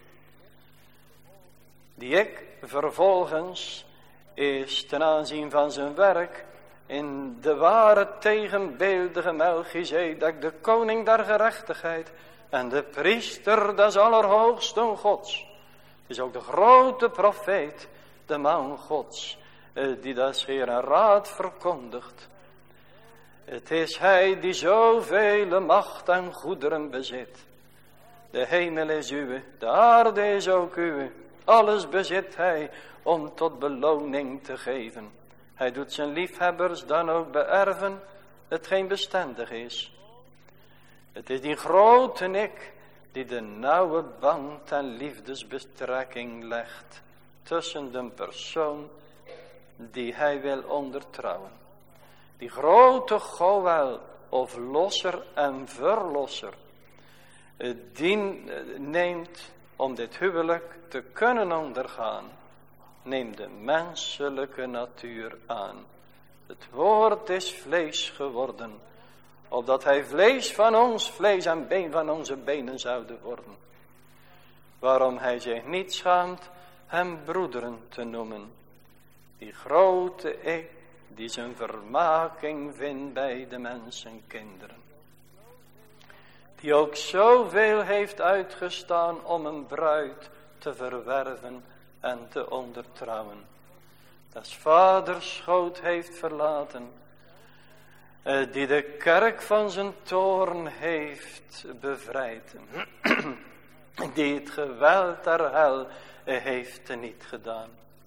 Die ik vervolgens is ten aanzien van zijn werk in de ware tegenbeeldige Melchizedek, de koning der gerechtigheid en de priester des allerhoogsten Gods. Het is ook de grote profeet, de man Gods, die des Heeren raad verkondigt. Het is hij die zoveel macht en goederen bezit. De hemel is uwe, de aarde is ook uwe. Alles bezit hij om tot beloning te geven. Hij doet zijn liefhebbers dan ook beërven hetgeen bestendig is. Het is die grote ik die de nauwe band en liefdesbetrekking legt tussen de persoon die hij wil ondertrouwen. Die grote Goël of losser en verlosser, die neemt om dit huwelijk te kunnen ondergaan, neemt de menselijke natuur aan. Het woord is vlees geworden, opdat hij vlees van ons vlees en been van onze benen zouden worden. Waarom hij zich niet schaamt hem broederen te noemen. Die grote ik die zijn vermaking vindt bij de mensenkinderen. Die ook zoveel heeft uitgestaan om een bruid te verwerven en te ondertrouwen. Das vaders schoot heeft verlaten, die de kerk van zijn toorn heeft bevrijd, die het geweld der hel heeft niet gedaan.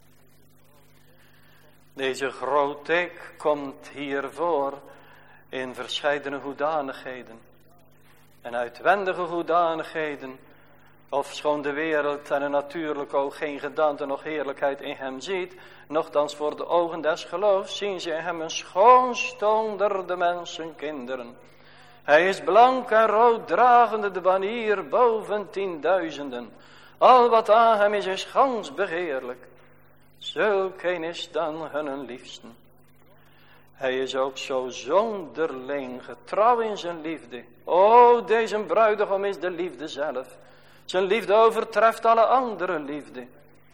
Deze groot ik komt hier voor in verscheidene hoedanigheden en uitwendige hoedanigheden. Ofschoon de wereld en een natuurlijk oog geen gedaante noch heerlijkheid in hem ziet, nochtans voor de ogen des geloofs zien ze in hem een schoonstonder de mensenkinderen. Hij is blank en rood, dragende de banier boven tienduizenden. Al wat aan hem is, is gans begeerlijk. Zulk een is dan hun liefsten. Hij is ook zo zonderling getrouw in zijn liefde. O, deze bruidegom is de liefde zelf. Zijn liefde overtreft alle andere liefde.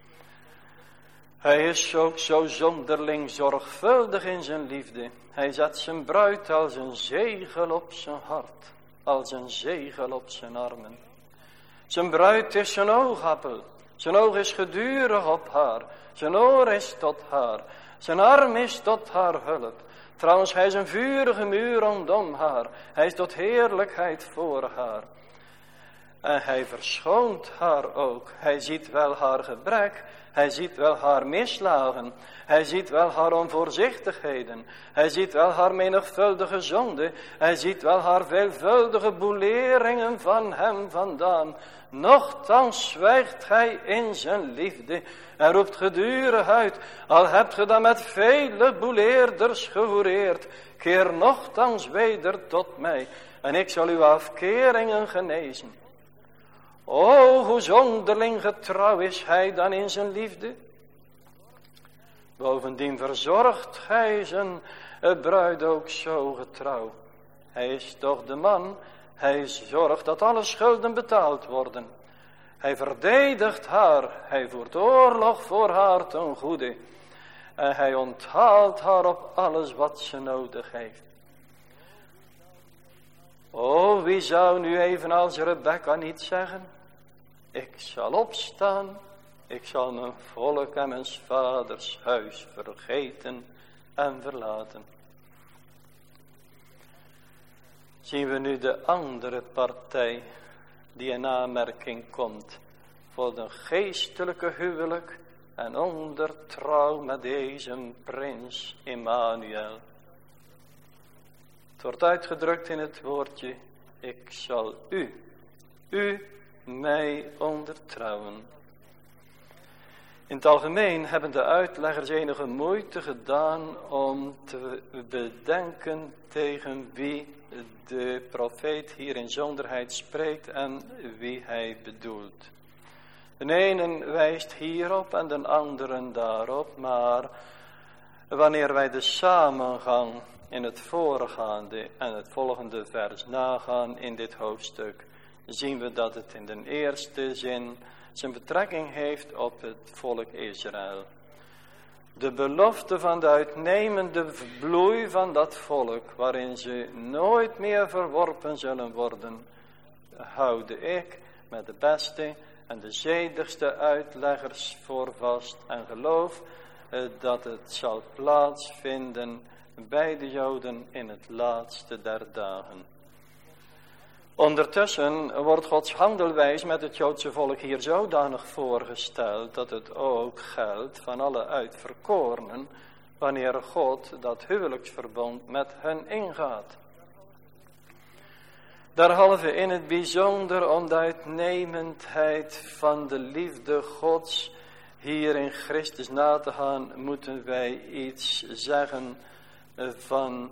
Hij is ook zo zonderling zorgvuldig in zijn liefde. Hij zet zijn bruid als een zegel op zijn hart, als een zegel op zijn armen. Zijn bruid is zijn oogappel, zijn oog is gedurig op haar, zijn oor is tot haar, zijn arm is tot haar hulp. Trouwens, hij is een vurige muur rondom haar, hij is tot heerlijkheid voor haar. En hij verschoont haar ook. Hij ziet wel haar gebrek. Hij ziet wel haar misslagen. Hij ziet wel haar onvoorzichtigheden. Hij ziet wel haar menigvuldige zonde. Hij ziet wel haar veelvuldige boeleringen van hem vandaan. Nochtans zwijgt hij in zijn liefde en roept gedurig uit. Al hebt ge dan met vele boeleerders gehoereerd. Keer nochtans weder tot mij. En ik zal uw afkeringen genezen. O, hoe zonderling getrouw is hij dan in zijn liefde. Bovendien verzorgt hij zijn bruid ook zo getrouw. Hij is toch de man, hij zorgt dat alle schulden betaald worden. Hij verdedigt haar, hij voert oorlog voor haar ten goede. En hij onthaalt haar op alles wat ze nodig heeft. O, wie zou nu evenals Rebecca niet zeggen? Ik zal opstaan, ik zal mijn volk en mijn vaders huis vergeten en verlaten. Zien we nu de andere partij die in aanmerking komt voor een geestelijke huwelijk en onder trouw met deze prins Emmanuel. Het wordt uitgedrukt in het woordje, ik zal u, u mij ondertrouwen. In het algemeen hebben de uitleggers enige moeite gedaan om te bedenken tegen wie de profeet hier in zonderheid spreekt en wie hij bedoelt. De ene wijst hierop en de andere daarop, maar wanneer wij de samengang in het voorgaande en het volgende vers nagaan in dit hoofdstuk, zien we dat het in de eerste zin zijn betrekking heeft op het volk Israël. De belofte van de uitnemende bloei van dat volk, waarin ze nooit meer verworpen zullen worden, houde ik met de beste en de zedigste uitleggers voor vast en geloof dat het zal plaatsvinden bij de Joden in het laatste der dagen. Ondertussen wordt Gods handelwijs met het Joodse volk hier zodanig voorgesteld dat het ook geldt van alle uitverkorenen wanneer God dat huwelijksverbond met hen ingaat. Derhalve in het bijzonder om de uitnemendheid van de liefde Gods hier in Christus na te gaan, moeten wij iets zeggen van,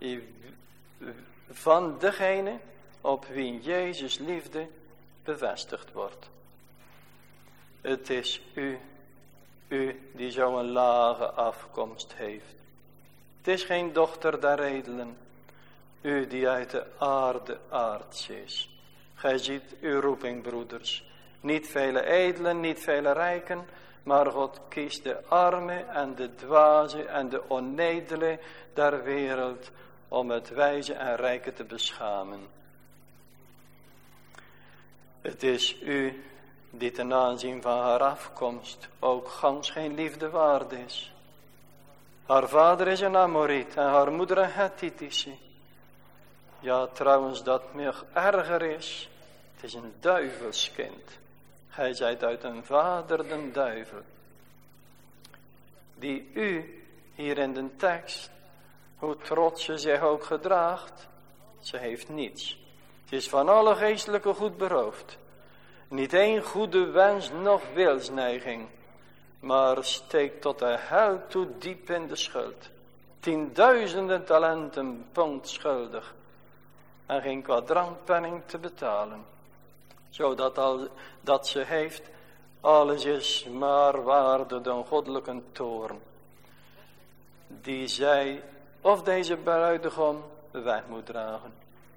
van degene op wie Jezus liefde bevestigd wordt. Het is u, u die zo'n lage afkomst heeft. Het is geen dochter der edelen, u die uit de aarde aards is. Gij ziet uw roeping, broeders. Niet vele edelen, niet vele rijken, maar God kiest de arme en de dwaze en de onnedele der wereld om het wijze en rijke te beschamen. Het is u, die ten aanzien van haar afkomst ook gans geen liefde waard is. Haar vader is een Amoriet en haar moeder een Hethitische. Ja, trouwens, dat nog erger is, het is een duivelskind. Gij zijt uit een vader den duivel. Die u, hier in de tekst, hoe trots ze zich ook gedraagt, ze heeft niets. Ze is van alle geestelijke goed beroofd. Niet één goede wens, noch wilsneiging, maar steekt tot de hel toe diep in de schuld. Tienduizenden talenten pond schuldig en geen kwadrantpenning te betalen. Zodat al dat ze heeft, alles is maar waarde den goddelijke toorn, die zij of deze bruidegom weg moet dragen.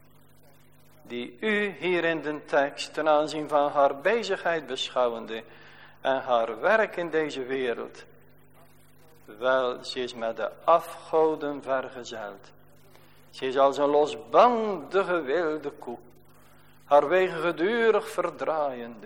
Die u hier in de tekst ten aanzien van haar bezigheid beschouwende en haar werk in deze wereld, wel, ze is met de afgoden vergezeld. Ze is als een losbandige wilde koe, haar wegen gedurig verdraaiende.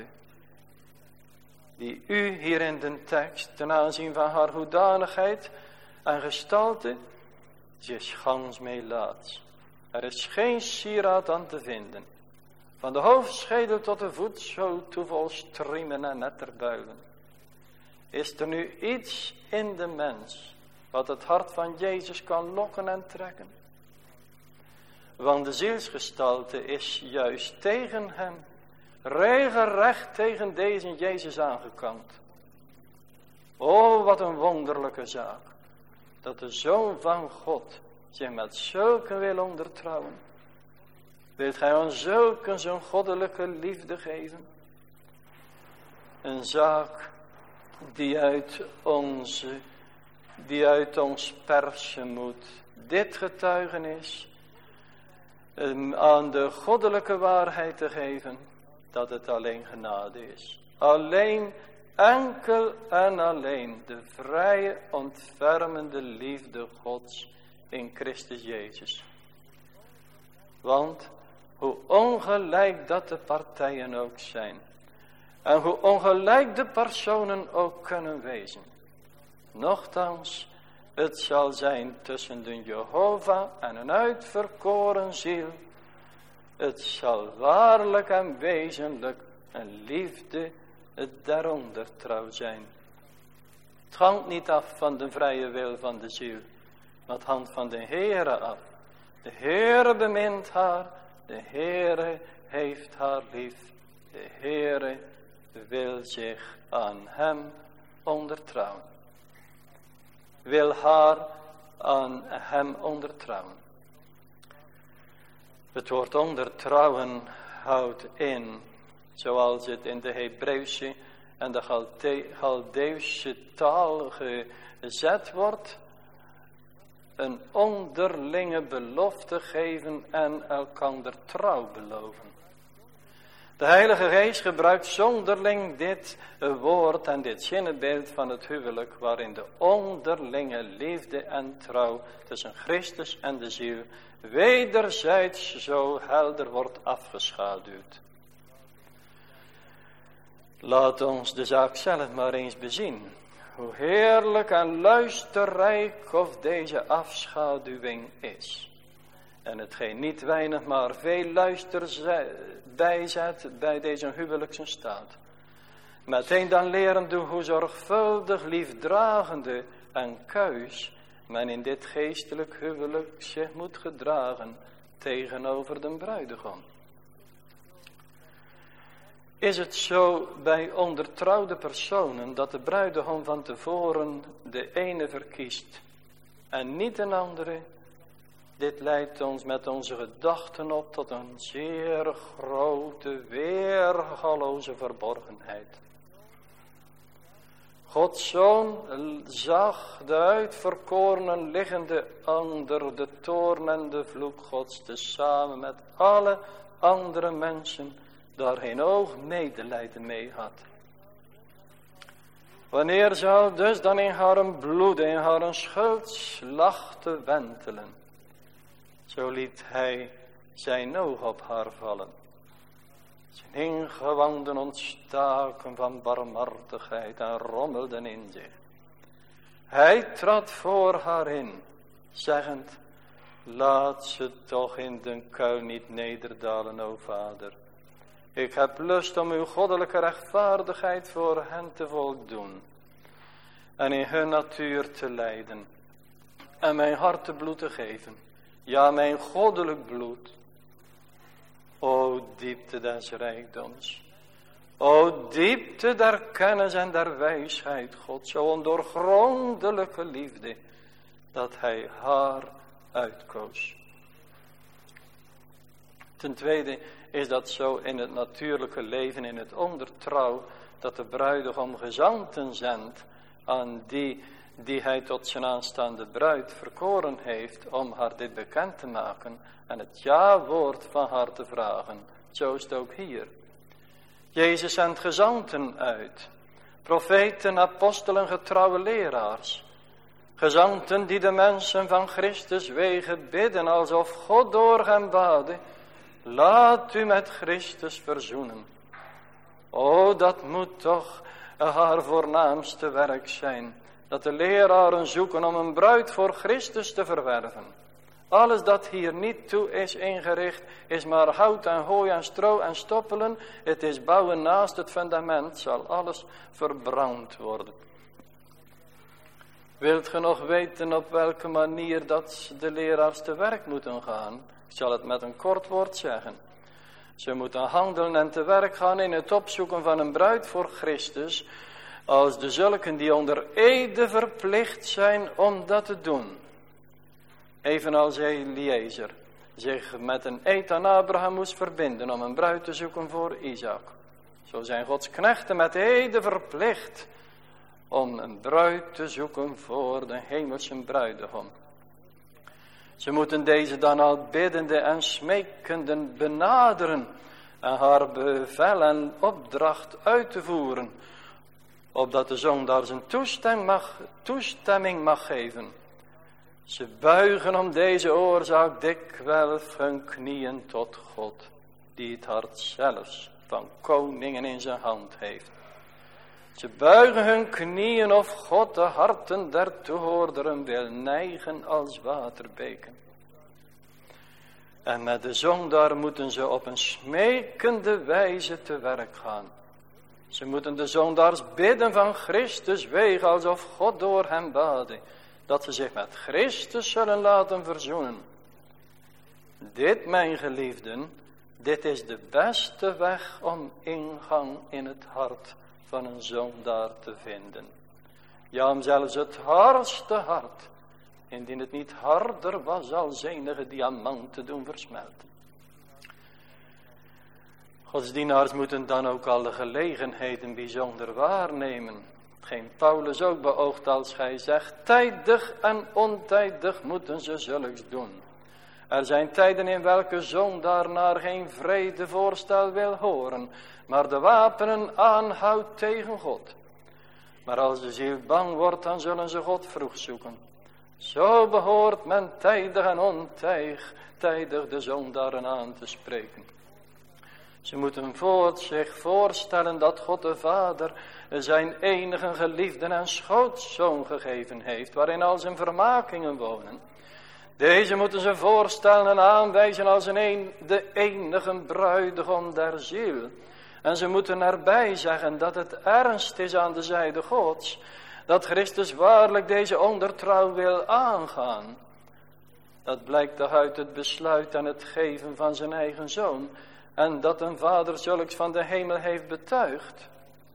Die u hier in de tekst ten aanzien van haar hoedanigheid en gestalte, ze is gans meelaats. Er is geen sieraad aan te vinden. Van de hoofdschedel tot de voet zo toevol striemen en netterbuilen. Is er nu iets in de mens wat het hart van Jezus kan lokken en trekken? Want de zielsgestalte is juist tegen hem, regelrecht tegen deze Jezus aangekant. O, wat een wonderlijke zaak, dat de Zoon van God zich met zulke wil ondertrouwen. Wilt gij ons zulke zo'n goddelijke liefde geven? Een zaak die uit onze, die uit ons persen moet. Dit getuigenis um, aan de goddelijke waarheid te geven, dat het alleen genade is. Alleen, enkel en alleen de vrije, ontfermende liefde Gods in Christus Jezus. Want hoe ongelijk dat de partijen ook zijn, en hoe ongelijk de personen ook kunnen wezen, nochtans, het zal zijn tussen de Jehovah en een uitverkoren ziel. Het zal waarlijk en wezenlijk een liefde daaronder trouw zijn. Het hangt niet af van de vrije wil van de ziel, maar het hangt van de Heere af. De Heere bemint haar, de Heere heeft haar lief, de Heere wil zich aan hem ondertrouwen. Wil haar aan hem ondertrouwen. Het woord ondertrouwen houdt in, zoals het in de Hebreeuwse en de Chaldeeuwse taal gezet wordt, een onderlinge belofte geven en elkander trouw beloven. De Heilige Geest gebruikt zonderling dit woord en dit zinnebeeld van het huwelijk, waarin de onderlinge liefde en trouw tussen Christus en de ziel wederzijds zo helder wordt afgeschaduwd. Laat ons de zaak zelf maar eens bezien. Hoe heerlijk en luisterrijk of deze afschaduwing is. En hetgeen niet weinig maar veel luister bijzet bij deze huwelijkse staat. Meteen dan lerende hoe zorgvuldig, liefdragende en kuis men in dit geestelijk huwelijk zich moet gedragen tegenover de bruidegom. Is het zo bij ondertrouwde personen dat de bruidegom van tevoren de ene verkiest en niet een andere? Dit leidt ons met onze gedachten op tot een zeer grote, weergaloze verborgenheid. Gods Zoon zag de uitverkorenen liggende onder de toorn en de vloek Gods, tezamen met alle andere mensen, daar geen oog medelijden mee had. Wanneer zou dus dan in haar bloed, in haar schuld slachten wentelen, zo liet hij zijn oog op haar vallen. Zijn ingewanden ontstaken van barmhartigheid en rommelden in zich. Hij trad voor haar in, zeggend, laat ze toch in den kuil niet nederdalen, o Vader. Ik heb lust om uw goddelijke rechtvaardigheid voor hen te voldoen. En in hun natuur te leiden. En mijn hartebloed te geven. Ja, mijn goddelijk bloed. O diepte des rijkdoms. O diepte der kennis en der wijsheid God. Zo ondoorgrondelijke liefde. Dat hij haar uitkoos. Ten tweede is dat zo in het natuurlijke leven, in het ondertrouw, dat de bruidegom gezanten zendt aan die die hij tot zijn aanstaande bruid verkoren heeft om haar dit bekend te maken en het ja-woord van haar te vragen. Zo is het ook hier. Jezus zendt gezanten uit, profeten, apostelen, getrouwe leraars. Gezanten die de mensen van Christus wegen bidden alsof God door hem bade. Laat u met Christus verzoenen. O, dat moet toch haar voornaamste werk zijn. Dat de leraren zoeken om een bruid voor Christus te verwerven. Alles dat hier niet toe is ingericht, is maar hout en hooi en stro en stoppelen. Het is bouwen naast het fundament, zal alles verbrand worden. Wilt ge nog weten op welke manier dat de leraars te werk moeten gaan? Ik zal het met een kort woord zeggen. Ze moeten handelen en te werk gaan in het opzoeken van een bruid voor Christus, als de zulken die onder ede verplicht zijn om dat te doen. Evenals Eliezer zich met een eed aan Abraham moest verbinden om een bruid te zoeken voor Isaac. Zo zijn Gods knechten met ede verplicht om een bruid te zoeken voor de hemelse bruidegom. Ze moeten deze dan al biddende en smekenden benaderen en haar bevel en opdracht uit te voeren, opdat de zondaar zijn toestemming mag, toestemming mag geven. Ze buigen om deze oorzaak dikwijls hun knieën tot God, die het hart zelfs van koningen in zijn hand heeft. Ze buigen hun knieën of God de harten der toehoorderen wil neigen als waterbeken. En met de zondaar moeten ze op een smekende wijze te werk gaan. Ze moeten de zondaars bidden van Christus wegen alsof God door hem bade, dat ze zich met Christus zullen laten verzoenen. Dit, mijn geliefden, dit is de beste weg om ingang in het hart van een zondaar te vinden. Ja, om zelfs het hardste hart, indien het niet harder was, als enige diamant te doen versmelten. Godsdienaars moeten dan ook alle gelegenheden bijzonder waarnemen. Geen Paulus ook beoogt als gij zegt, tijdig en ontijdig moeten ze zulks doen. Er zijn tijden in welke zondaar naar geen vrede voorstel wil horen, maar de wapenen aanhoudt tegen God. Maar als de ziel bang wordt, dan zullen ze God vroeg zoeken. Zo behoort men tijdig en ontijdig de zondaren aan te spreken. Ze moeten voort zich voorstellen dat God de Vader zijn enige geliefde en schootzoon gegeven heeft, waarin al zijn vermakingen wonen. Deze moeten ze voorstellen en aanwijzen als een, een, de enige bruidegom der ziel. En ze moeten erbij zeggen dat het ernst is aan de zijde Gods, dat Christus waarlijk deze ondertrouw wil aangaan. Dat blijkt toch uit het besluit en het geven van zijn eigen zoon, en dat een vader zulks van de hemel heeft betuigd.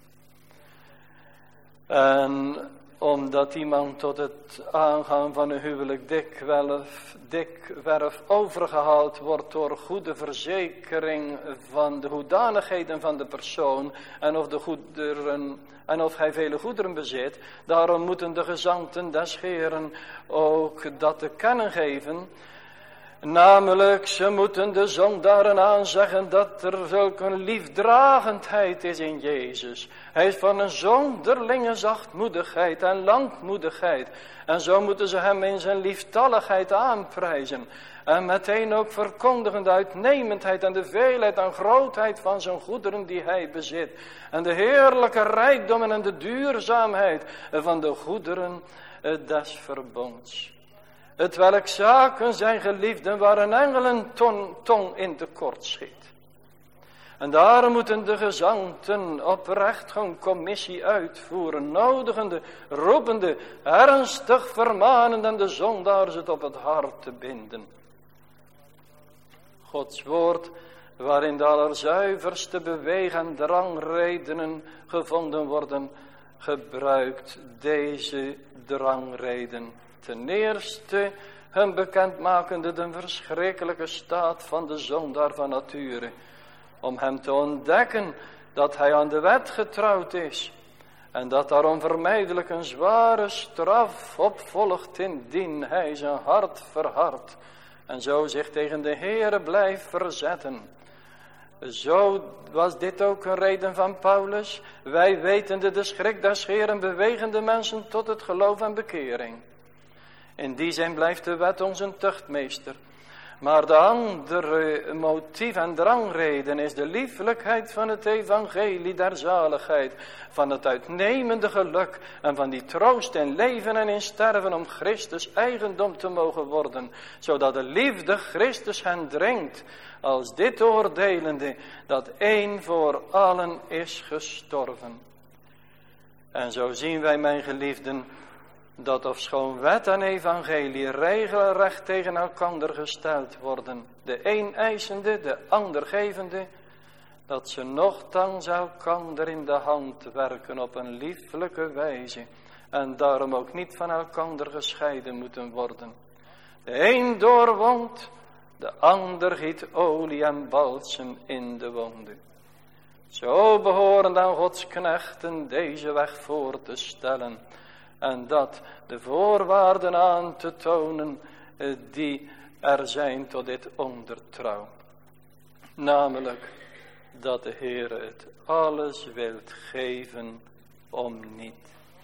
En omdat iemand tot het aangaan van een huwelijk dikwerf, dikwerf overgehaald wordt door goede verzekering van de hoedanigheden van de persoon en of, de goederen, en of hij vele goederen bezit, daarom moeten de gezanten des Heeren ook dat te kennen geven. Namelijk, ze moeten de zondaren aanzeggen dat er zulke liefdragendheid is in Jezus. Hij is van een zonderlinge zachtmoedigheid en langmoedigheid. En zo moeten ze hem in zijn lieftalligheid aanprijzen. En meteen ook verkondigen de uitnemendheid en de veelheid en grootheid van zijn goederen die hij bezit. En de heerlijke rijkdommen en de duurzaamheid van de goederen des verbonds. Het welk zaken zijn geliefden waar een engelen tong, tong in tekort schiet. En daar moeten de gezanten oprecht hun commissie uitvoeren, nodigende, roepende, ernstig vermanend en de zondaars het op het hart te binden. Gods woord, waarin de allerzuiverste beweeg- en drangredenen gevonden worden, gebruikt deze drangreden. Ten eerste, hem bekendmakende de verschrikkelijke staat van de zondaar van nature. Om hem te ontdekken dat hij aan de wet getrouwd is. En dat daar onvermijdelijk een zware straf opvolgt indien hij zijn hart verhardt. En zo zich tegen de Heere blijft verzetten. Zo was dit ook een reden van Paulus. Wij wetende de schrik des Heeren bewegen de mensen tot het geloof en bekering. In die zin blijft de wet ons een tuchtmeester. Maar de andere motief en drangreden is de liefelijkheid van het evangelie der zaligheid. Van het uitnemende geluk en van die troost in leven en in sterven om Christus eigendom te mogen worden. Zodat de liefde Christus hen dringt als dit oordelende dat één voor allen is gestorven. En zo zien wij, mijn geliefden, dat ofschoon wet en evangelie regelrecht tegen elkander gesteld worden, de een eisende, de ander gevende, dat ze nochtans elkander in de hand werken op een lieflijke wijze en daarom ook niet van elkander gescheiden moeten worden. De een doorwond, de ander giet olie en balsem in de wonde. Zo behoren dan Gods knechten deze weg voor te stellen. En dat de voorwaarden aan te tonen die er zijn tot dit ondertrouw. Namelijk dat de Heere het alles wilt geven om niet.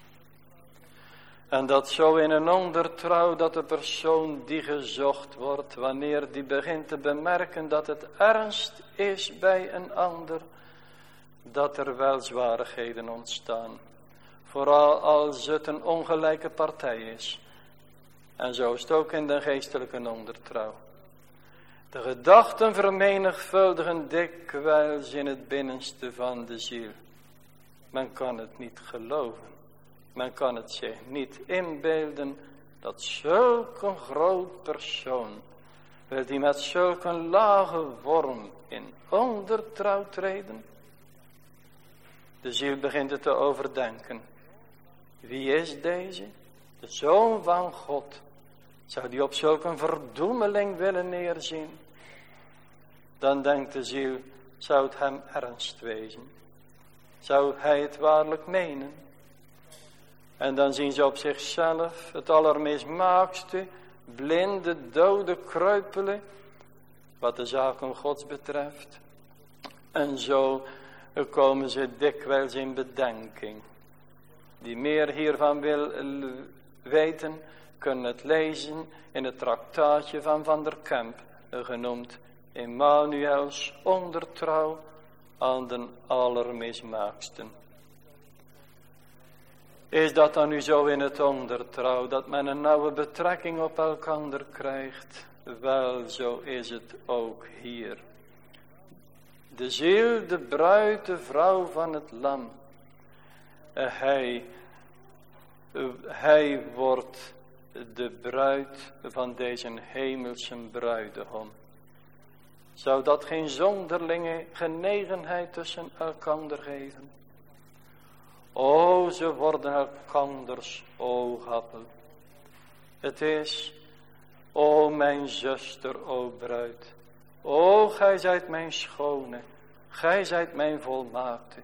En dat zo in een ondertrouw dat de persoon die gezocht wordt, wanneer die begint te bemerken dat het ernst is bij een ander, dat er wel zwaarigheden ontstaan. Vooral als het een ongelijke partij is. En zo is het ook in de geestelijke ondertrouw. De gedachten vermenigvuldigen dikwijls in het binnenste van de ziel. Men kan het niet geloven. Men kan het zich niet inbeelden dat zulke een groot persoon, wil die met zulke een lage vorm in ondertrouw treden. De ziel begint het te overdenken. Wie is deze? De Zoon van God. Zou die op zulke een verdoemeling willen neerzien? Dan denkt de ziel, zou het hem ernst wezen? Zou hij het waarlijk menen? En dan zien ze op zichzelf het allermismaakste, blinde, dode, kreupelen, wat de zaken Gods betreft. En zo komen ze dikwijls in bedenking. Die meer hiervan wil weten, kunnen het lezen in het traktaatje van Van der Kemp, genoemd Emmanuels ondertrouw aan den allermismaaksten. Is dat dan nu zo in het ondertrouw, dat men een nauwe betrekking op elkander krijgt? Wel, zo is het ook hier. De ziel, de bruid, de vrouw van het lam. Hij, hij wordt de bruid van deze hemelse bruidegom. Zou dat geen zonderlinge genegenheid tussen elkander geven? O, ze worden elkanders oogappel. Het is, o mijn zuster, o bruid. O, gij zijt mijn schone, gij zijt mijn volmaakte.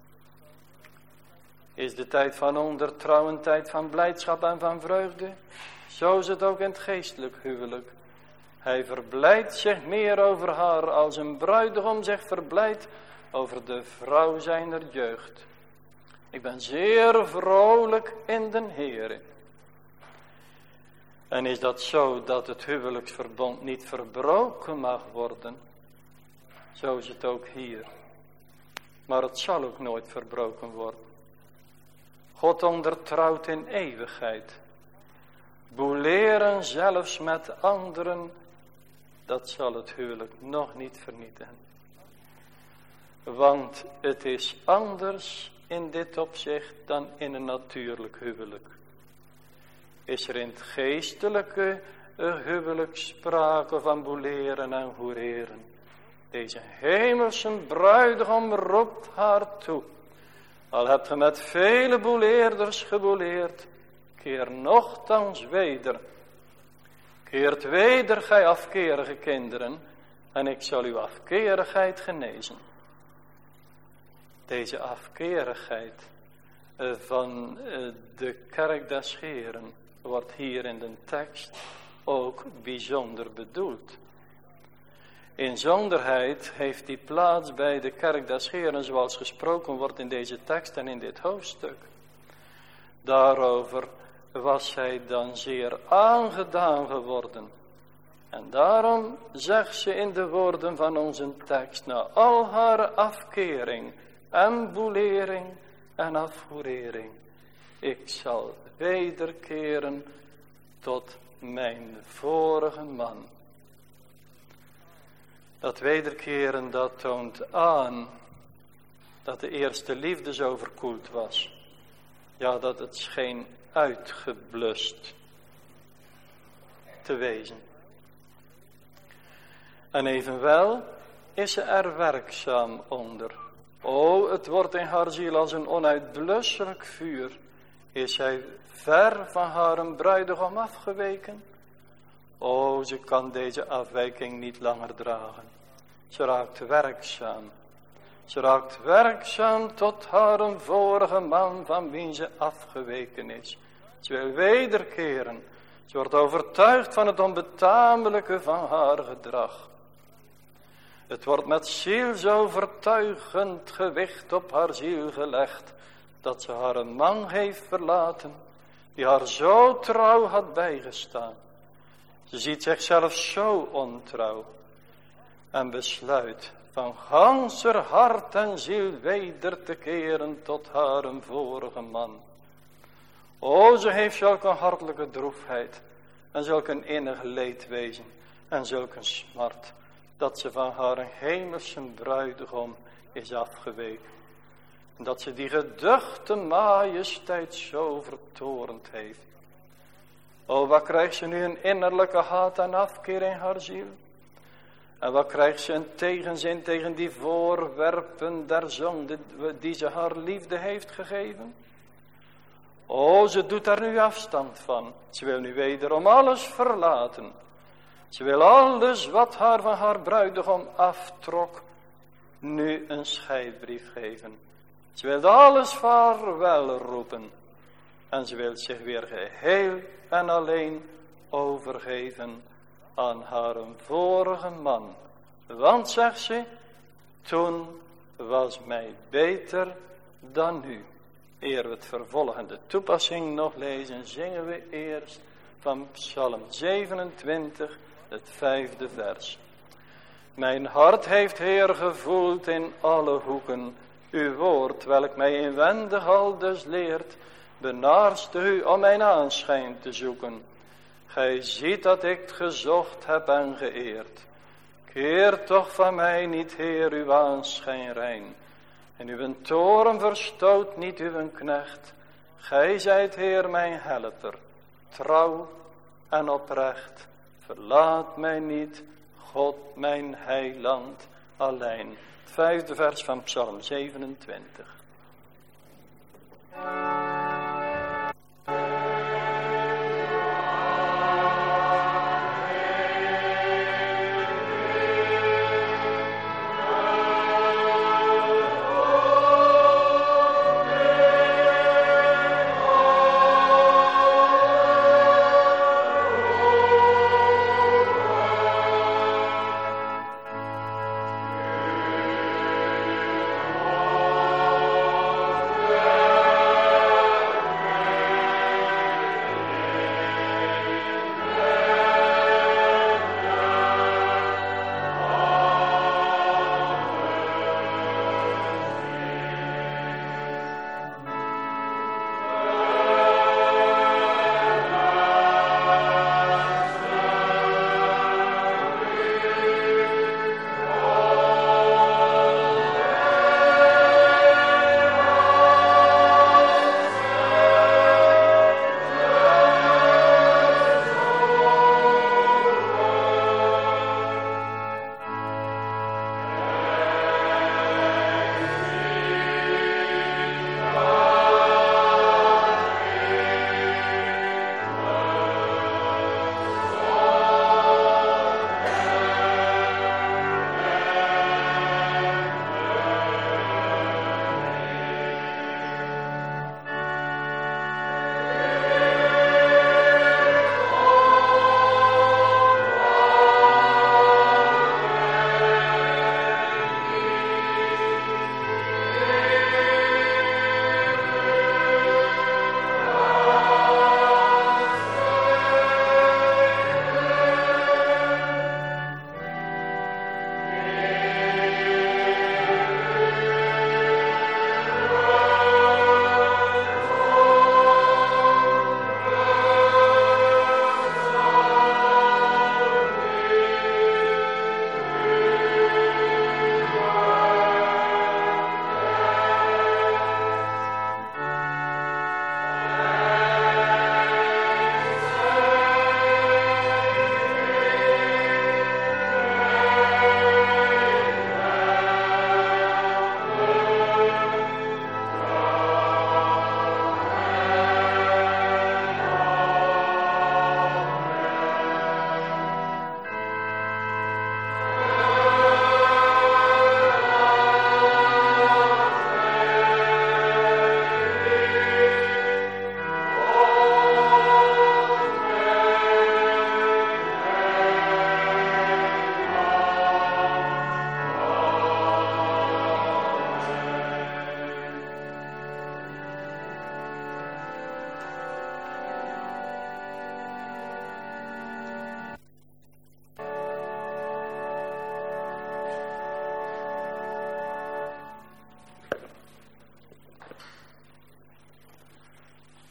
Is de tijd van ondertrouw een tijd van blijdschap en van vreugde? Zo is het ook in het geestelijk huwelijk. Hij verblijdt zich meer over haar als een bruidegom zich verblijdt over de vrouw zijner jeugd. Ik ben zeer vrolijk in den Heere. En is dat zo dat het huwelijksverbond niet verbroken mag worden? Zo is het ook hier. Maar het zal ook nooit verbroken worden. God ondertrouwt in eeuwigheid. Boeleren zelfs met anderen, dat zal het huwelijk nog niet vernietigen. Want het is anders in dit opzicht dan in een natuurlijk huwelijk. Is er in het geestelijke huwelijk sprake van boeleren en hoereren. Deze hemelse bruidegom roept haar toe. Al hebt ge met vele boeleerders geboeleerd, keer nochtans weder. Keert weder, gij afkerige kinderen, en ik zal uw afkerigheid genezen. Deze afkerigheid van de kerk des Heeren wordt hier in de tekst ook bijzonder bedoeld. Inzonderheid heeft die plaats bij de kerk des Heeren zoals gesproken wordt in deze tekst en in dit hoofdstuk. Daarover was zij dan zeer aangedaan geworden. En daarom zegt ze in de woorden van onze tekst, na al haar afkering en boelering en afgoerering, ik zal wederkeren tot mijn vorige man. Dat wederkeren, dat toont aan dat de eerste liefde zo verkoeld was. Ja, dat het scheen uitgeblust te wezen. En evenwel is ze er werkzaam onder. O, het wordt in haar ziel als een onuitblusselijk vuur. Is zij ver van haar een bruidegom afgeweken? O, ze kan deze afwijking niet langer dragen. Ze raakt werkzaam. Ze raakt werkzaam tot haar een vorige man van wie ze afgeweken is. Ze wil wederkeren. Ze wordt overtuigd van het onbetamelijke van haar gedrag. Het wordt met zielsovertuigend gewicht op haar ziel gelegd, dat ze haar een man heeft verlaten, die haar zo trouw had bijgestaan. Ze ziet zichzelf zo ontrouw en besluit van ganser hart en ziel weder te keren tot haar een vorige man. O, ze heeft zulke hartelijke droefheid en zulk een innig leedwezen en zulk een smart, dat ze van haar hemelse bruidegom is afgeweken. En dat ze die geduchte majesteit zo vertorend heeft. O, wat krijgt ze nu een innerlijke haat en afkeer in haar ziel? En wat krijgt ze een tegenzin tegen die voorwerpen der zonde die ze haar liefde heeft gegeven? O, ze doet daar nu afstand van. Ze wil nu wederom alles verlaten. Ze wil alles wat haar van haar bruidegom aftrok, nu een scheidbrief geven. Ze wil alles vaarwel roepen. En ze wil zich weer geheel en alleen overgeven aan haar vorige man. Want, zegt ze, toen was mij beter dan nu. Eer we het vervolgende toepassing nog lezen, zingen we eerst van Psalm zevenentwintig, het vijfde vers. Mijn hart heeft, Heer, gevoeld in alle hoeken uw woord, welk mij inwendig al dus leert, benaarste u om mijn aanschijn te zoeken. Gij ziet dat ik het gezocht heb en geëerd. Keer toch van mij niet, Heer, uw aanschijn rein. En uw toren verstoot niet uw knecht. Gij zijt, Heer, mijn helper, trouw en oprecht. Verlaat mij niet, God mijn heiland alleen. Het vijfde vers van Psalm zevenentwintig.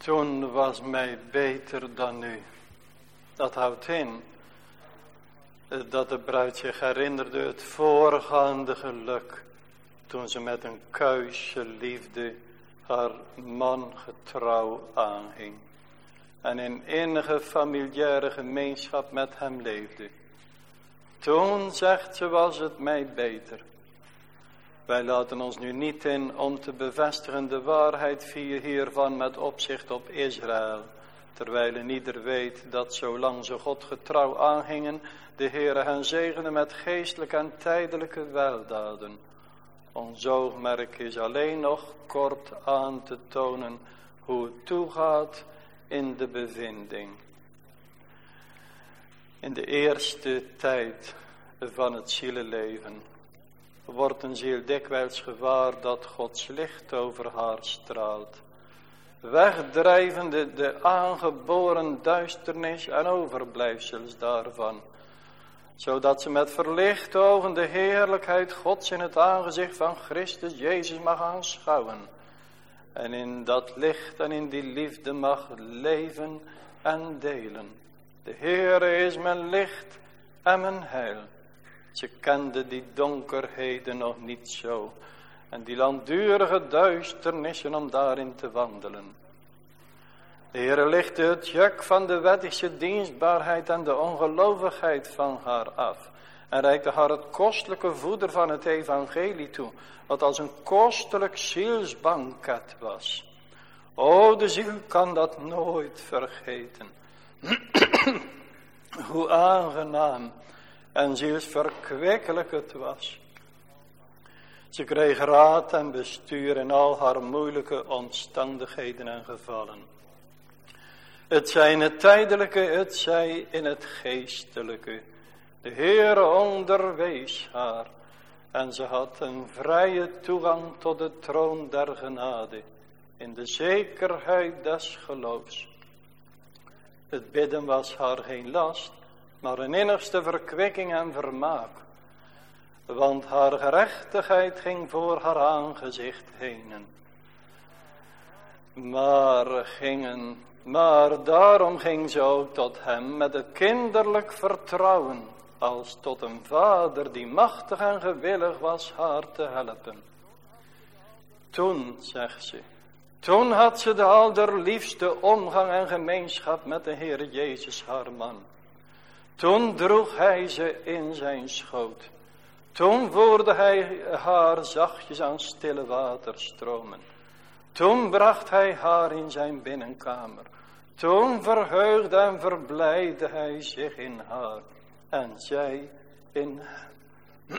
Toen was mij beter dan nu. Dat houdt in dat de bruid zich herinnerde het voorgaande geluk, toen ze met een kuische liefde haar man getrouw aanging en in innige familiaire gemeenschap met hem leefde. Toen, zegt ze, was het mij beter. Wij laten ons nu niet in om te bevestigen de waarheid hiervan met opzicht op Israël, terwijl een ieder weet dat zolang ze God getrouw aangingen, de Heere hen zegende met geestelijke en tijdelijke weldaden. Ons oogmerk is alleen nog kort aan te tonen hoe het toegaat in de bevinding. In de eerste tijd van het zielenleven wordt een ziel dikwijls gewaar dat Gods licht over haar straalt, wegdrijvende de aangeboren duisternis en overblijfsels daarvan, zodat ze met verlichte ogen de heerlijkheid Gods in het aangezicht van Christus Jezus mag aanschouwen en in dat licht en in die liefde mag leven en delen. De Heere is mijn licht en mijn heil. Ze kende die donkerheden nog niet zo en die langdurige duisternissen om daarin te wandelen. De Heere lichtte het juk van de wettische dienstbaarheid en de ongelovigheid van haar af en reikte haar het kostelijke voeder van het evangelie toe, wat als een kostelijk zielsbanket was. O, de ziel kan dat nooit vergeten. Hoe aangenaam en zielsverkwikkelijk het was. Ze kreeg raad en bestuur in al haar moeilijke omstandigheden en gevallen. Het zij in het tijdelijke, het zij in het geestelijke. De Heere onderwees haar en ze had een vrije toegang tot de troon der genade in de zekerheid des geloofs. Het bidden was haar geen last, maar een innigste verkwikking en vermaak. Want haar gerechtigheid ging voor haar aangezicht heen. Maar gingen, maar daarom ging ze ook tot hem met een kinderlijk vertrouwen, als tot een vader die machtig en gewillig was haar te helpen. Toen, zegt ze, toen had ze de allerliefste omgang en gemeenschap met de Heer Jezus haar man. Toen droeg hij ze in zijn schoot. Toen voerde hij haar zachtjes aan stille waterstromen. Toen bracht hij haar in zijn binnenkamer. Toen verheugde en verblijdde hij zich in haar en zij in hem.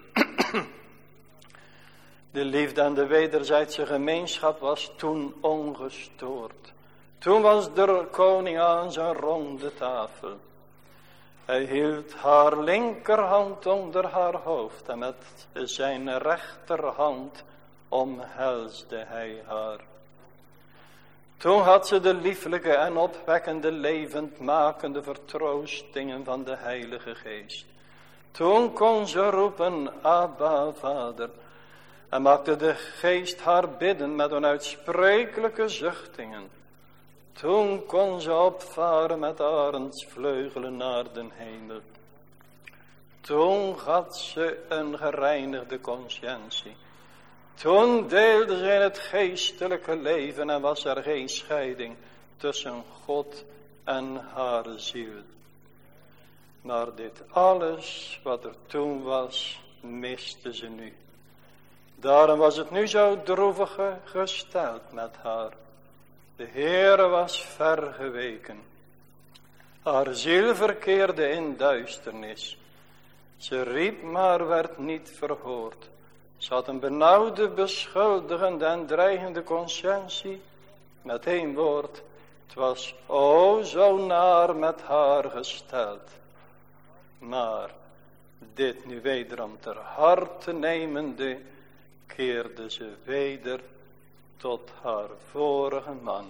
De liefde en de wederzijdse gemeenschap was toen ongestoord. Toen was de koning aan zijn ronde tafel. Hij hield haar linkerhand onder haar hoofd en met zijn rechterhand omhelsde hij haar. Toen had ze de lieflijke en opwekkende levendmakende vertroostingen van de Heilige Geest. Toen kon ze roepen, Abba, Vader, en maakte de Geest haar bidden met onuitsprekelijke zuchtingen. Toen kon ze opvaren met arendsvleugelen naar den hemel. Toen had ze een gereinigde conscientie. Toen deelde ze in het geestelijke leven en was er geen scheiding tussen God en haar ziel. Maar dit alles wat er toen was, miste ze nu. Daarom was het nu zo droevig gesteld met haar. De Heere was ver geweken. Haar ziel verkeerde in duisternis. Ze riep, maar werd niet verhoord. Ze had een benauwde, beschuldigende en dreigende conscientie. Met één woord, het was o zo naar met haar gesteld. Maar dit nu wederom ter harte nemende, keerde ze weder tot haar vorige man.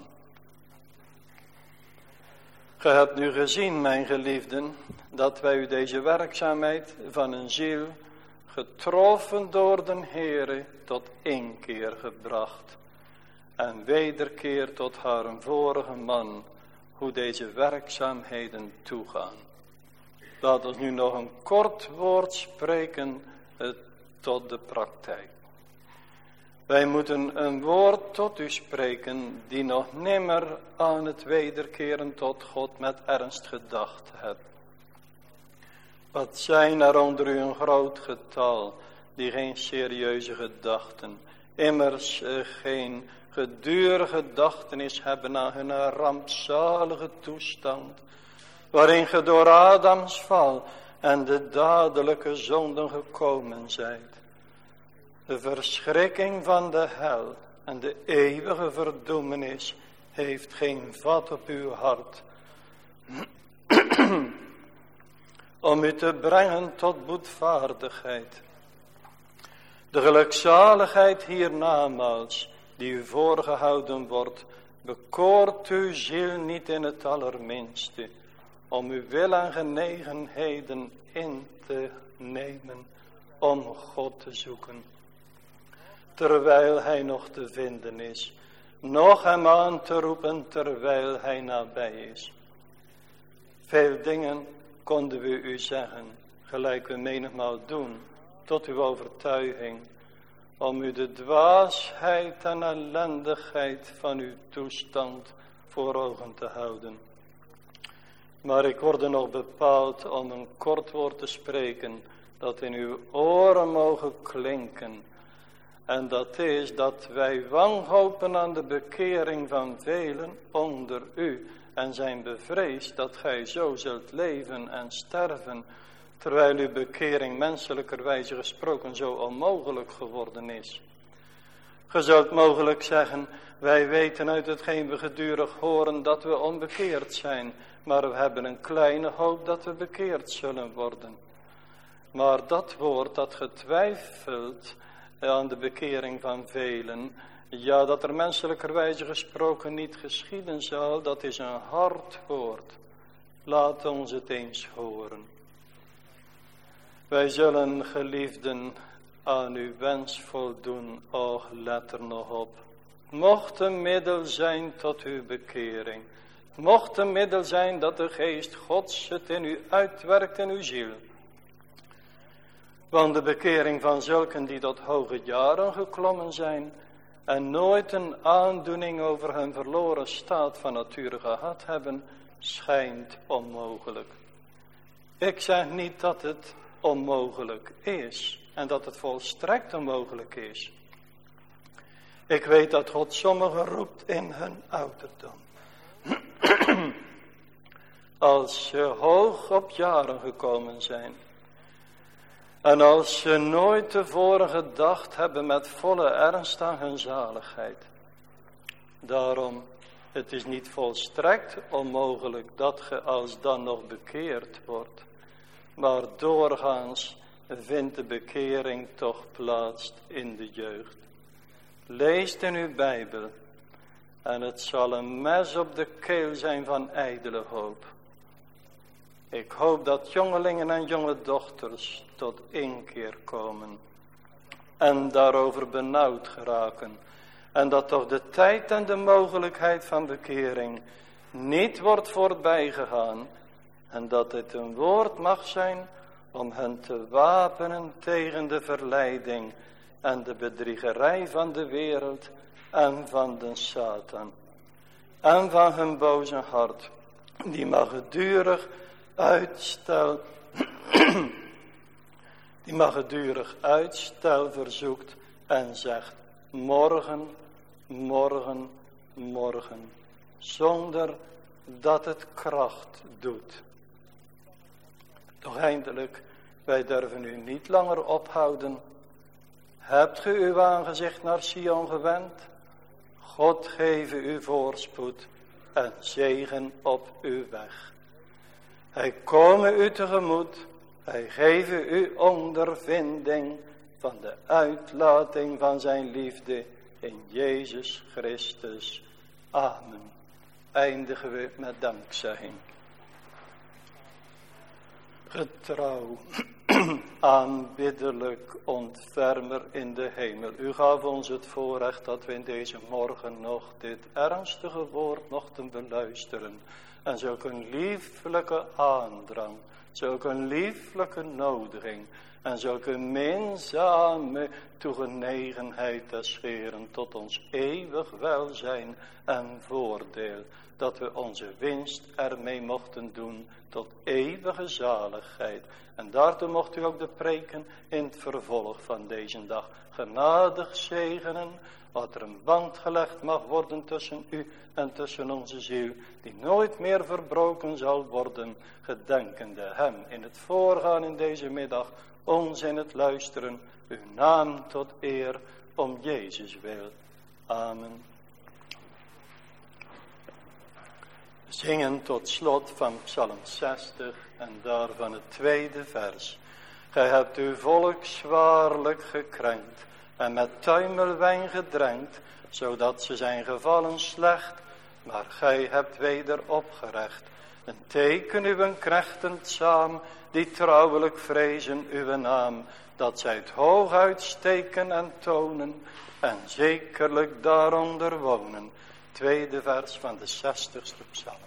Ge hebt nu gezien, mijn geliefden, dat wij u deze werkzaamheid van een ziel, getroffen door den Heere, tot inkeer gebracht en wederkeer tot haar vorige man, hoe deze werkzaamheden toegaan. Laat ons nu nog een kort woord spreken uh, tot de praktijk. Wij moeten een woord tot u spreken die nog nimmer aan het wederkeren tot God met ernst gedacht hebt. Wat zijn er onder u een groot getal die geen serieuze gedachten, immers uh, geen gedurige gedachtenis hebben aan hun rampzalige toestand, waarin ge door Adams val en de dadelijke zonden gekomen zijt. De verschrikking van de hel en de eeuwige verdoemenis heeft geen vat op uw hart, om u te brengen tot boetvaardigheid. De gelukzaligheid hiernamaals, die u voorgehouden wordt, bekoort uw ziel niet in het allerminste, om uw wil en genegenheden in te nemen, om God te zoeken, terwijl hij nog te vinden is, nog hem aan te roepen terwijl hij nabij is. Veel dingen konden we u zeggen, gelijk we menigmaal doen, tot uw overtuiging, om u de dwaasheid en ellendigheid van uw toestand voor ogen te houden. Maar ik word nog bepaald om een kort woord te spreken, dat in uw oren mogen klinken. En dat is dat wij wanhopen aan de bekering van velen onder u, en zijn bevreesd dat gij zo zult leven en sterven, terwijl uw bekering menselijkerwijze gesproken zo onmogelijk geworden is. Ge zult mogelijk zeggen, wij weten uit hetgeen we gedurig horen dat we onbekeerd zijn, maar we hebben een kleine hoop dat we bekeerd zullen worden. Maar dat woord dat getwijfeld aan de bekering van velen, ja, dat er menselijkerwijze gesproken niet geschieden zal, dat is een hard woord. Laat ons het eens horen. Wij zullen, geliefden, aan uw wens voldoen, och, let er nog op. Mocht een middel zijn tot uw bekering. Mocht een middel zijn dat de geest Gods het in u uitwerkt in uw ziel. Want de bekering van zulken die tot hoge jaren geklommen zijn en nooit een aandoening over hun verloren staat van nature gehad hebben, schijnt onmogelijk. Ik zeg niet dat het onmogelijk is en dat het volstrekt onmogelijk is. Ik weet dat God sommigen roept in hun ouderdom. Als ze hoog op jaren gekomen zijn. En als ze nooit tevoren gedacht hebben met volle ernst aan hun zaligheid. Daarom, het is niet volstrekt onmogelijk dat ge als dan nog bekeerd wordt. Maar doorgaans vindt de bekering toch plaats in de jeugd. Leest in uw Bijbel. En het zal een mes op de keel zijn van ijdele hoop. Ik hoop dat jongelingen en jonge dochters tot inkeer komen. En daarover benauwd geraken. En dat toch de tijd en de mogelijkheid van bekering niet wordt voorbijgegaan. En dat het een woord mag zijn om hen te wapenen tegen de verleiding en de bedriegerij van de wereld en van de Satan. En van hun boze hart, die maar gedurig uitstel, die maar gedurig uitstel verzoekt en zegt, morgen, morgen, morgen, zonder dat het kracht doet. Toch eindelijk, wij durven u niet langer ophouden. Hebt ge uw aangezicht naar Sion gewend? God geven u voorspoed en zegen op uw weg. Hij komen u tegemoet, hij geven u ondervinding van de uitlating van zijn liefde in Jezus Christus. Amen. Eindigen we met dankzegging. Getrouw aanbiddelijk ontfermer in de hemel. U gaf ons het voorrecht dat we in deze morgen nog dit ernstige woord mochten beluisteren. En zulk een lieflijke aandrang, zulk een lieflijke nodiging en zulk een minzame toegenegenheid des Heeren tot ons eeuwig welzijn en voordeel. Dat we onze winst ermee mochten doen tot eeuwige zaligheid. En daartoe mocht u ook de preken in het vervolg van deze dag genadig zegenen. Wat er een band gelegd mag worden tussen u en tussen onze ziel. Die nooit meer verbroken zal worden. Gedenkende hem in het voorgaan in deze middag. Ons in het luisteren. Uw naam tot eer om Jezus wil. Amen. Zingen tot slot van Psalm zestig en daarvan het tweede vers. Gij hebt uw volk zwaarlijk gekrenkt en met tuimelwijn gedrenkt, zodat ze zijn gevallen slecht, maar gij hebt weder opgerecht. Een teken uw knechten saam, die trouwelijk vrezen uw naam, dat zij het hoog uitsteken en tonen, en zekerlijk daaronder wonen. Tweede vers van de zestigste psalm.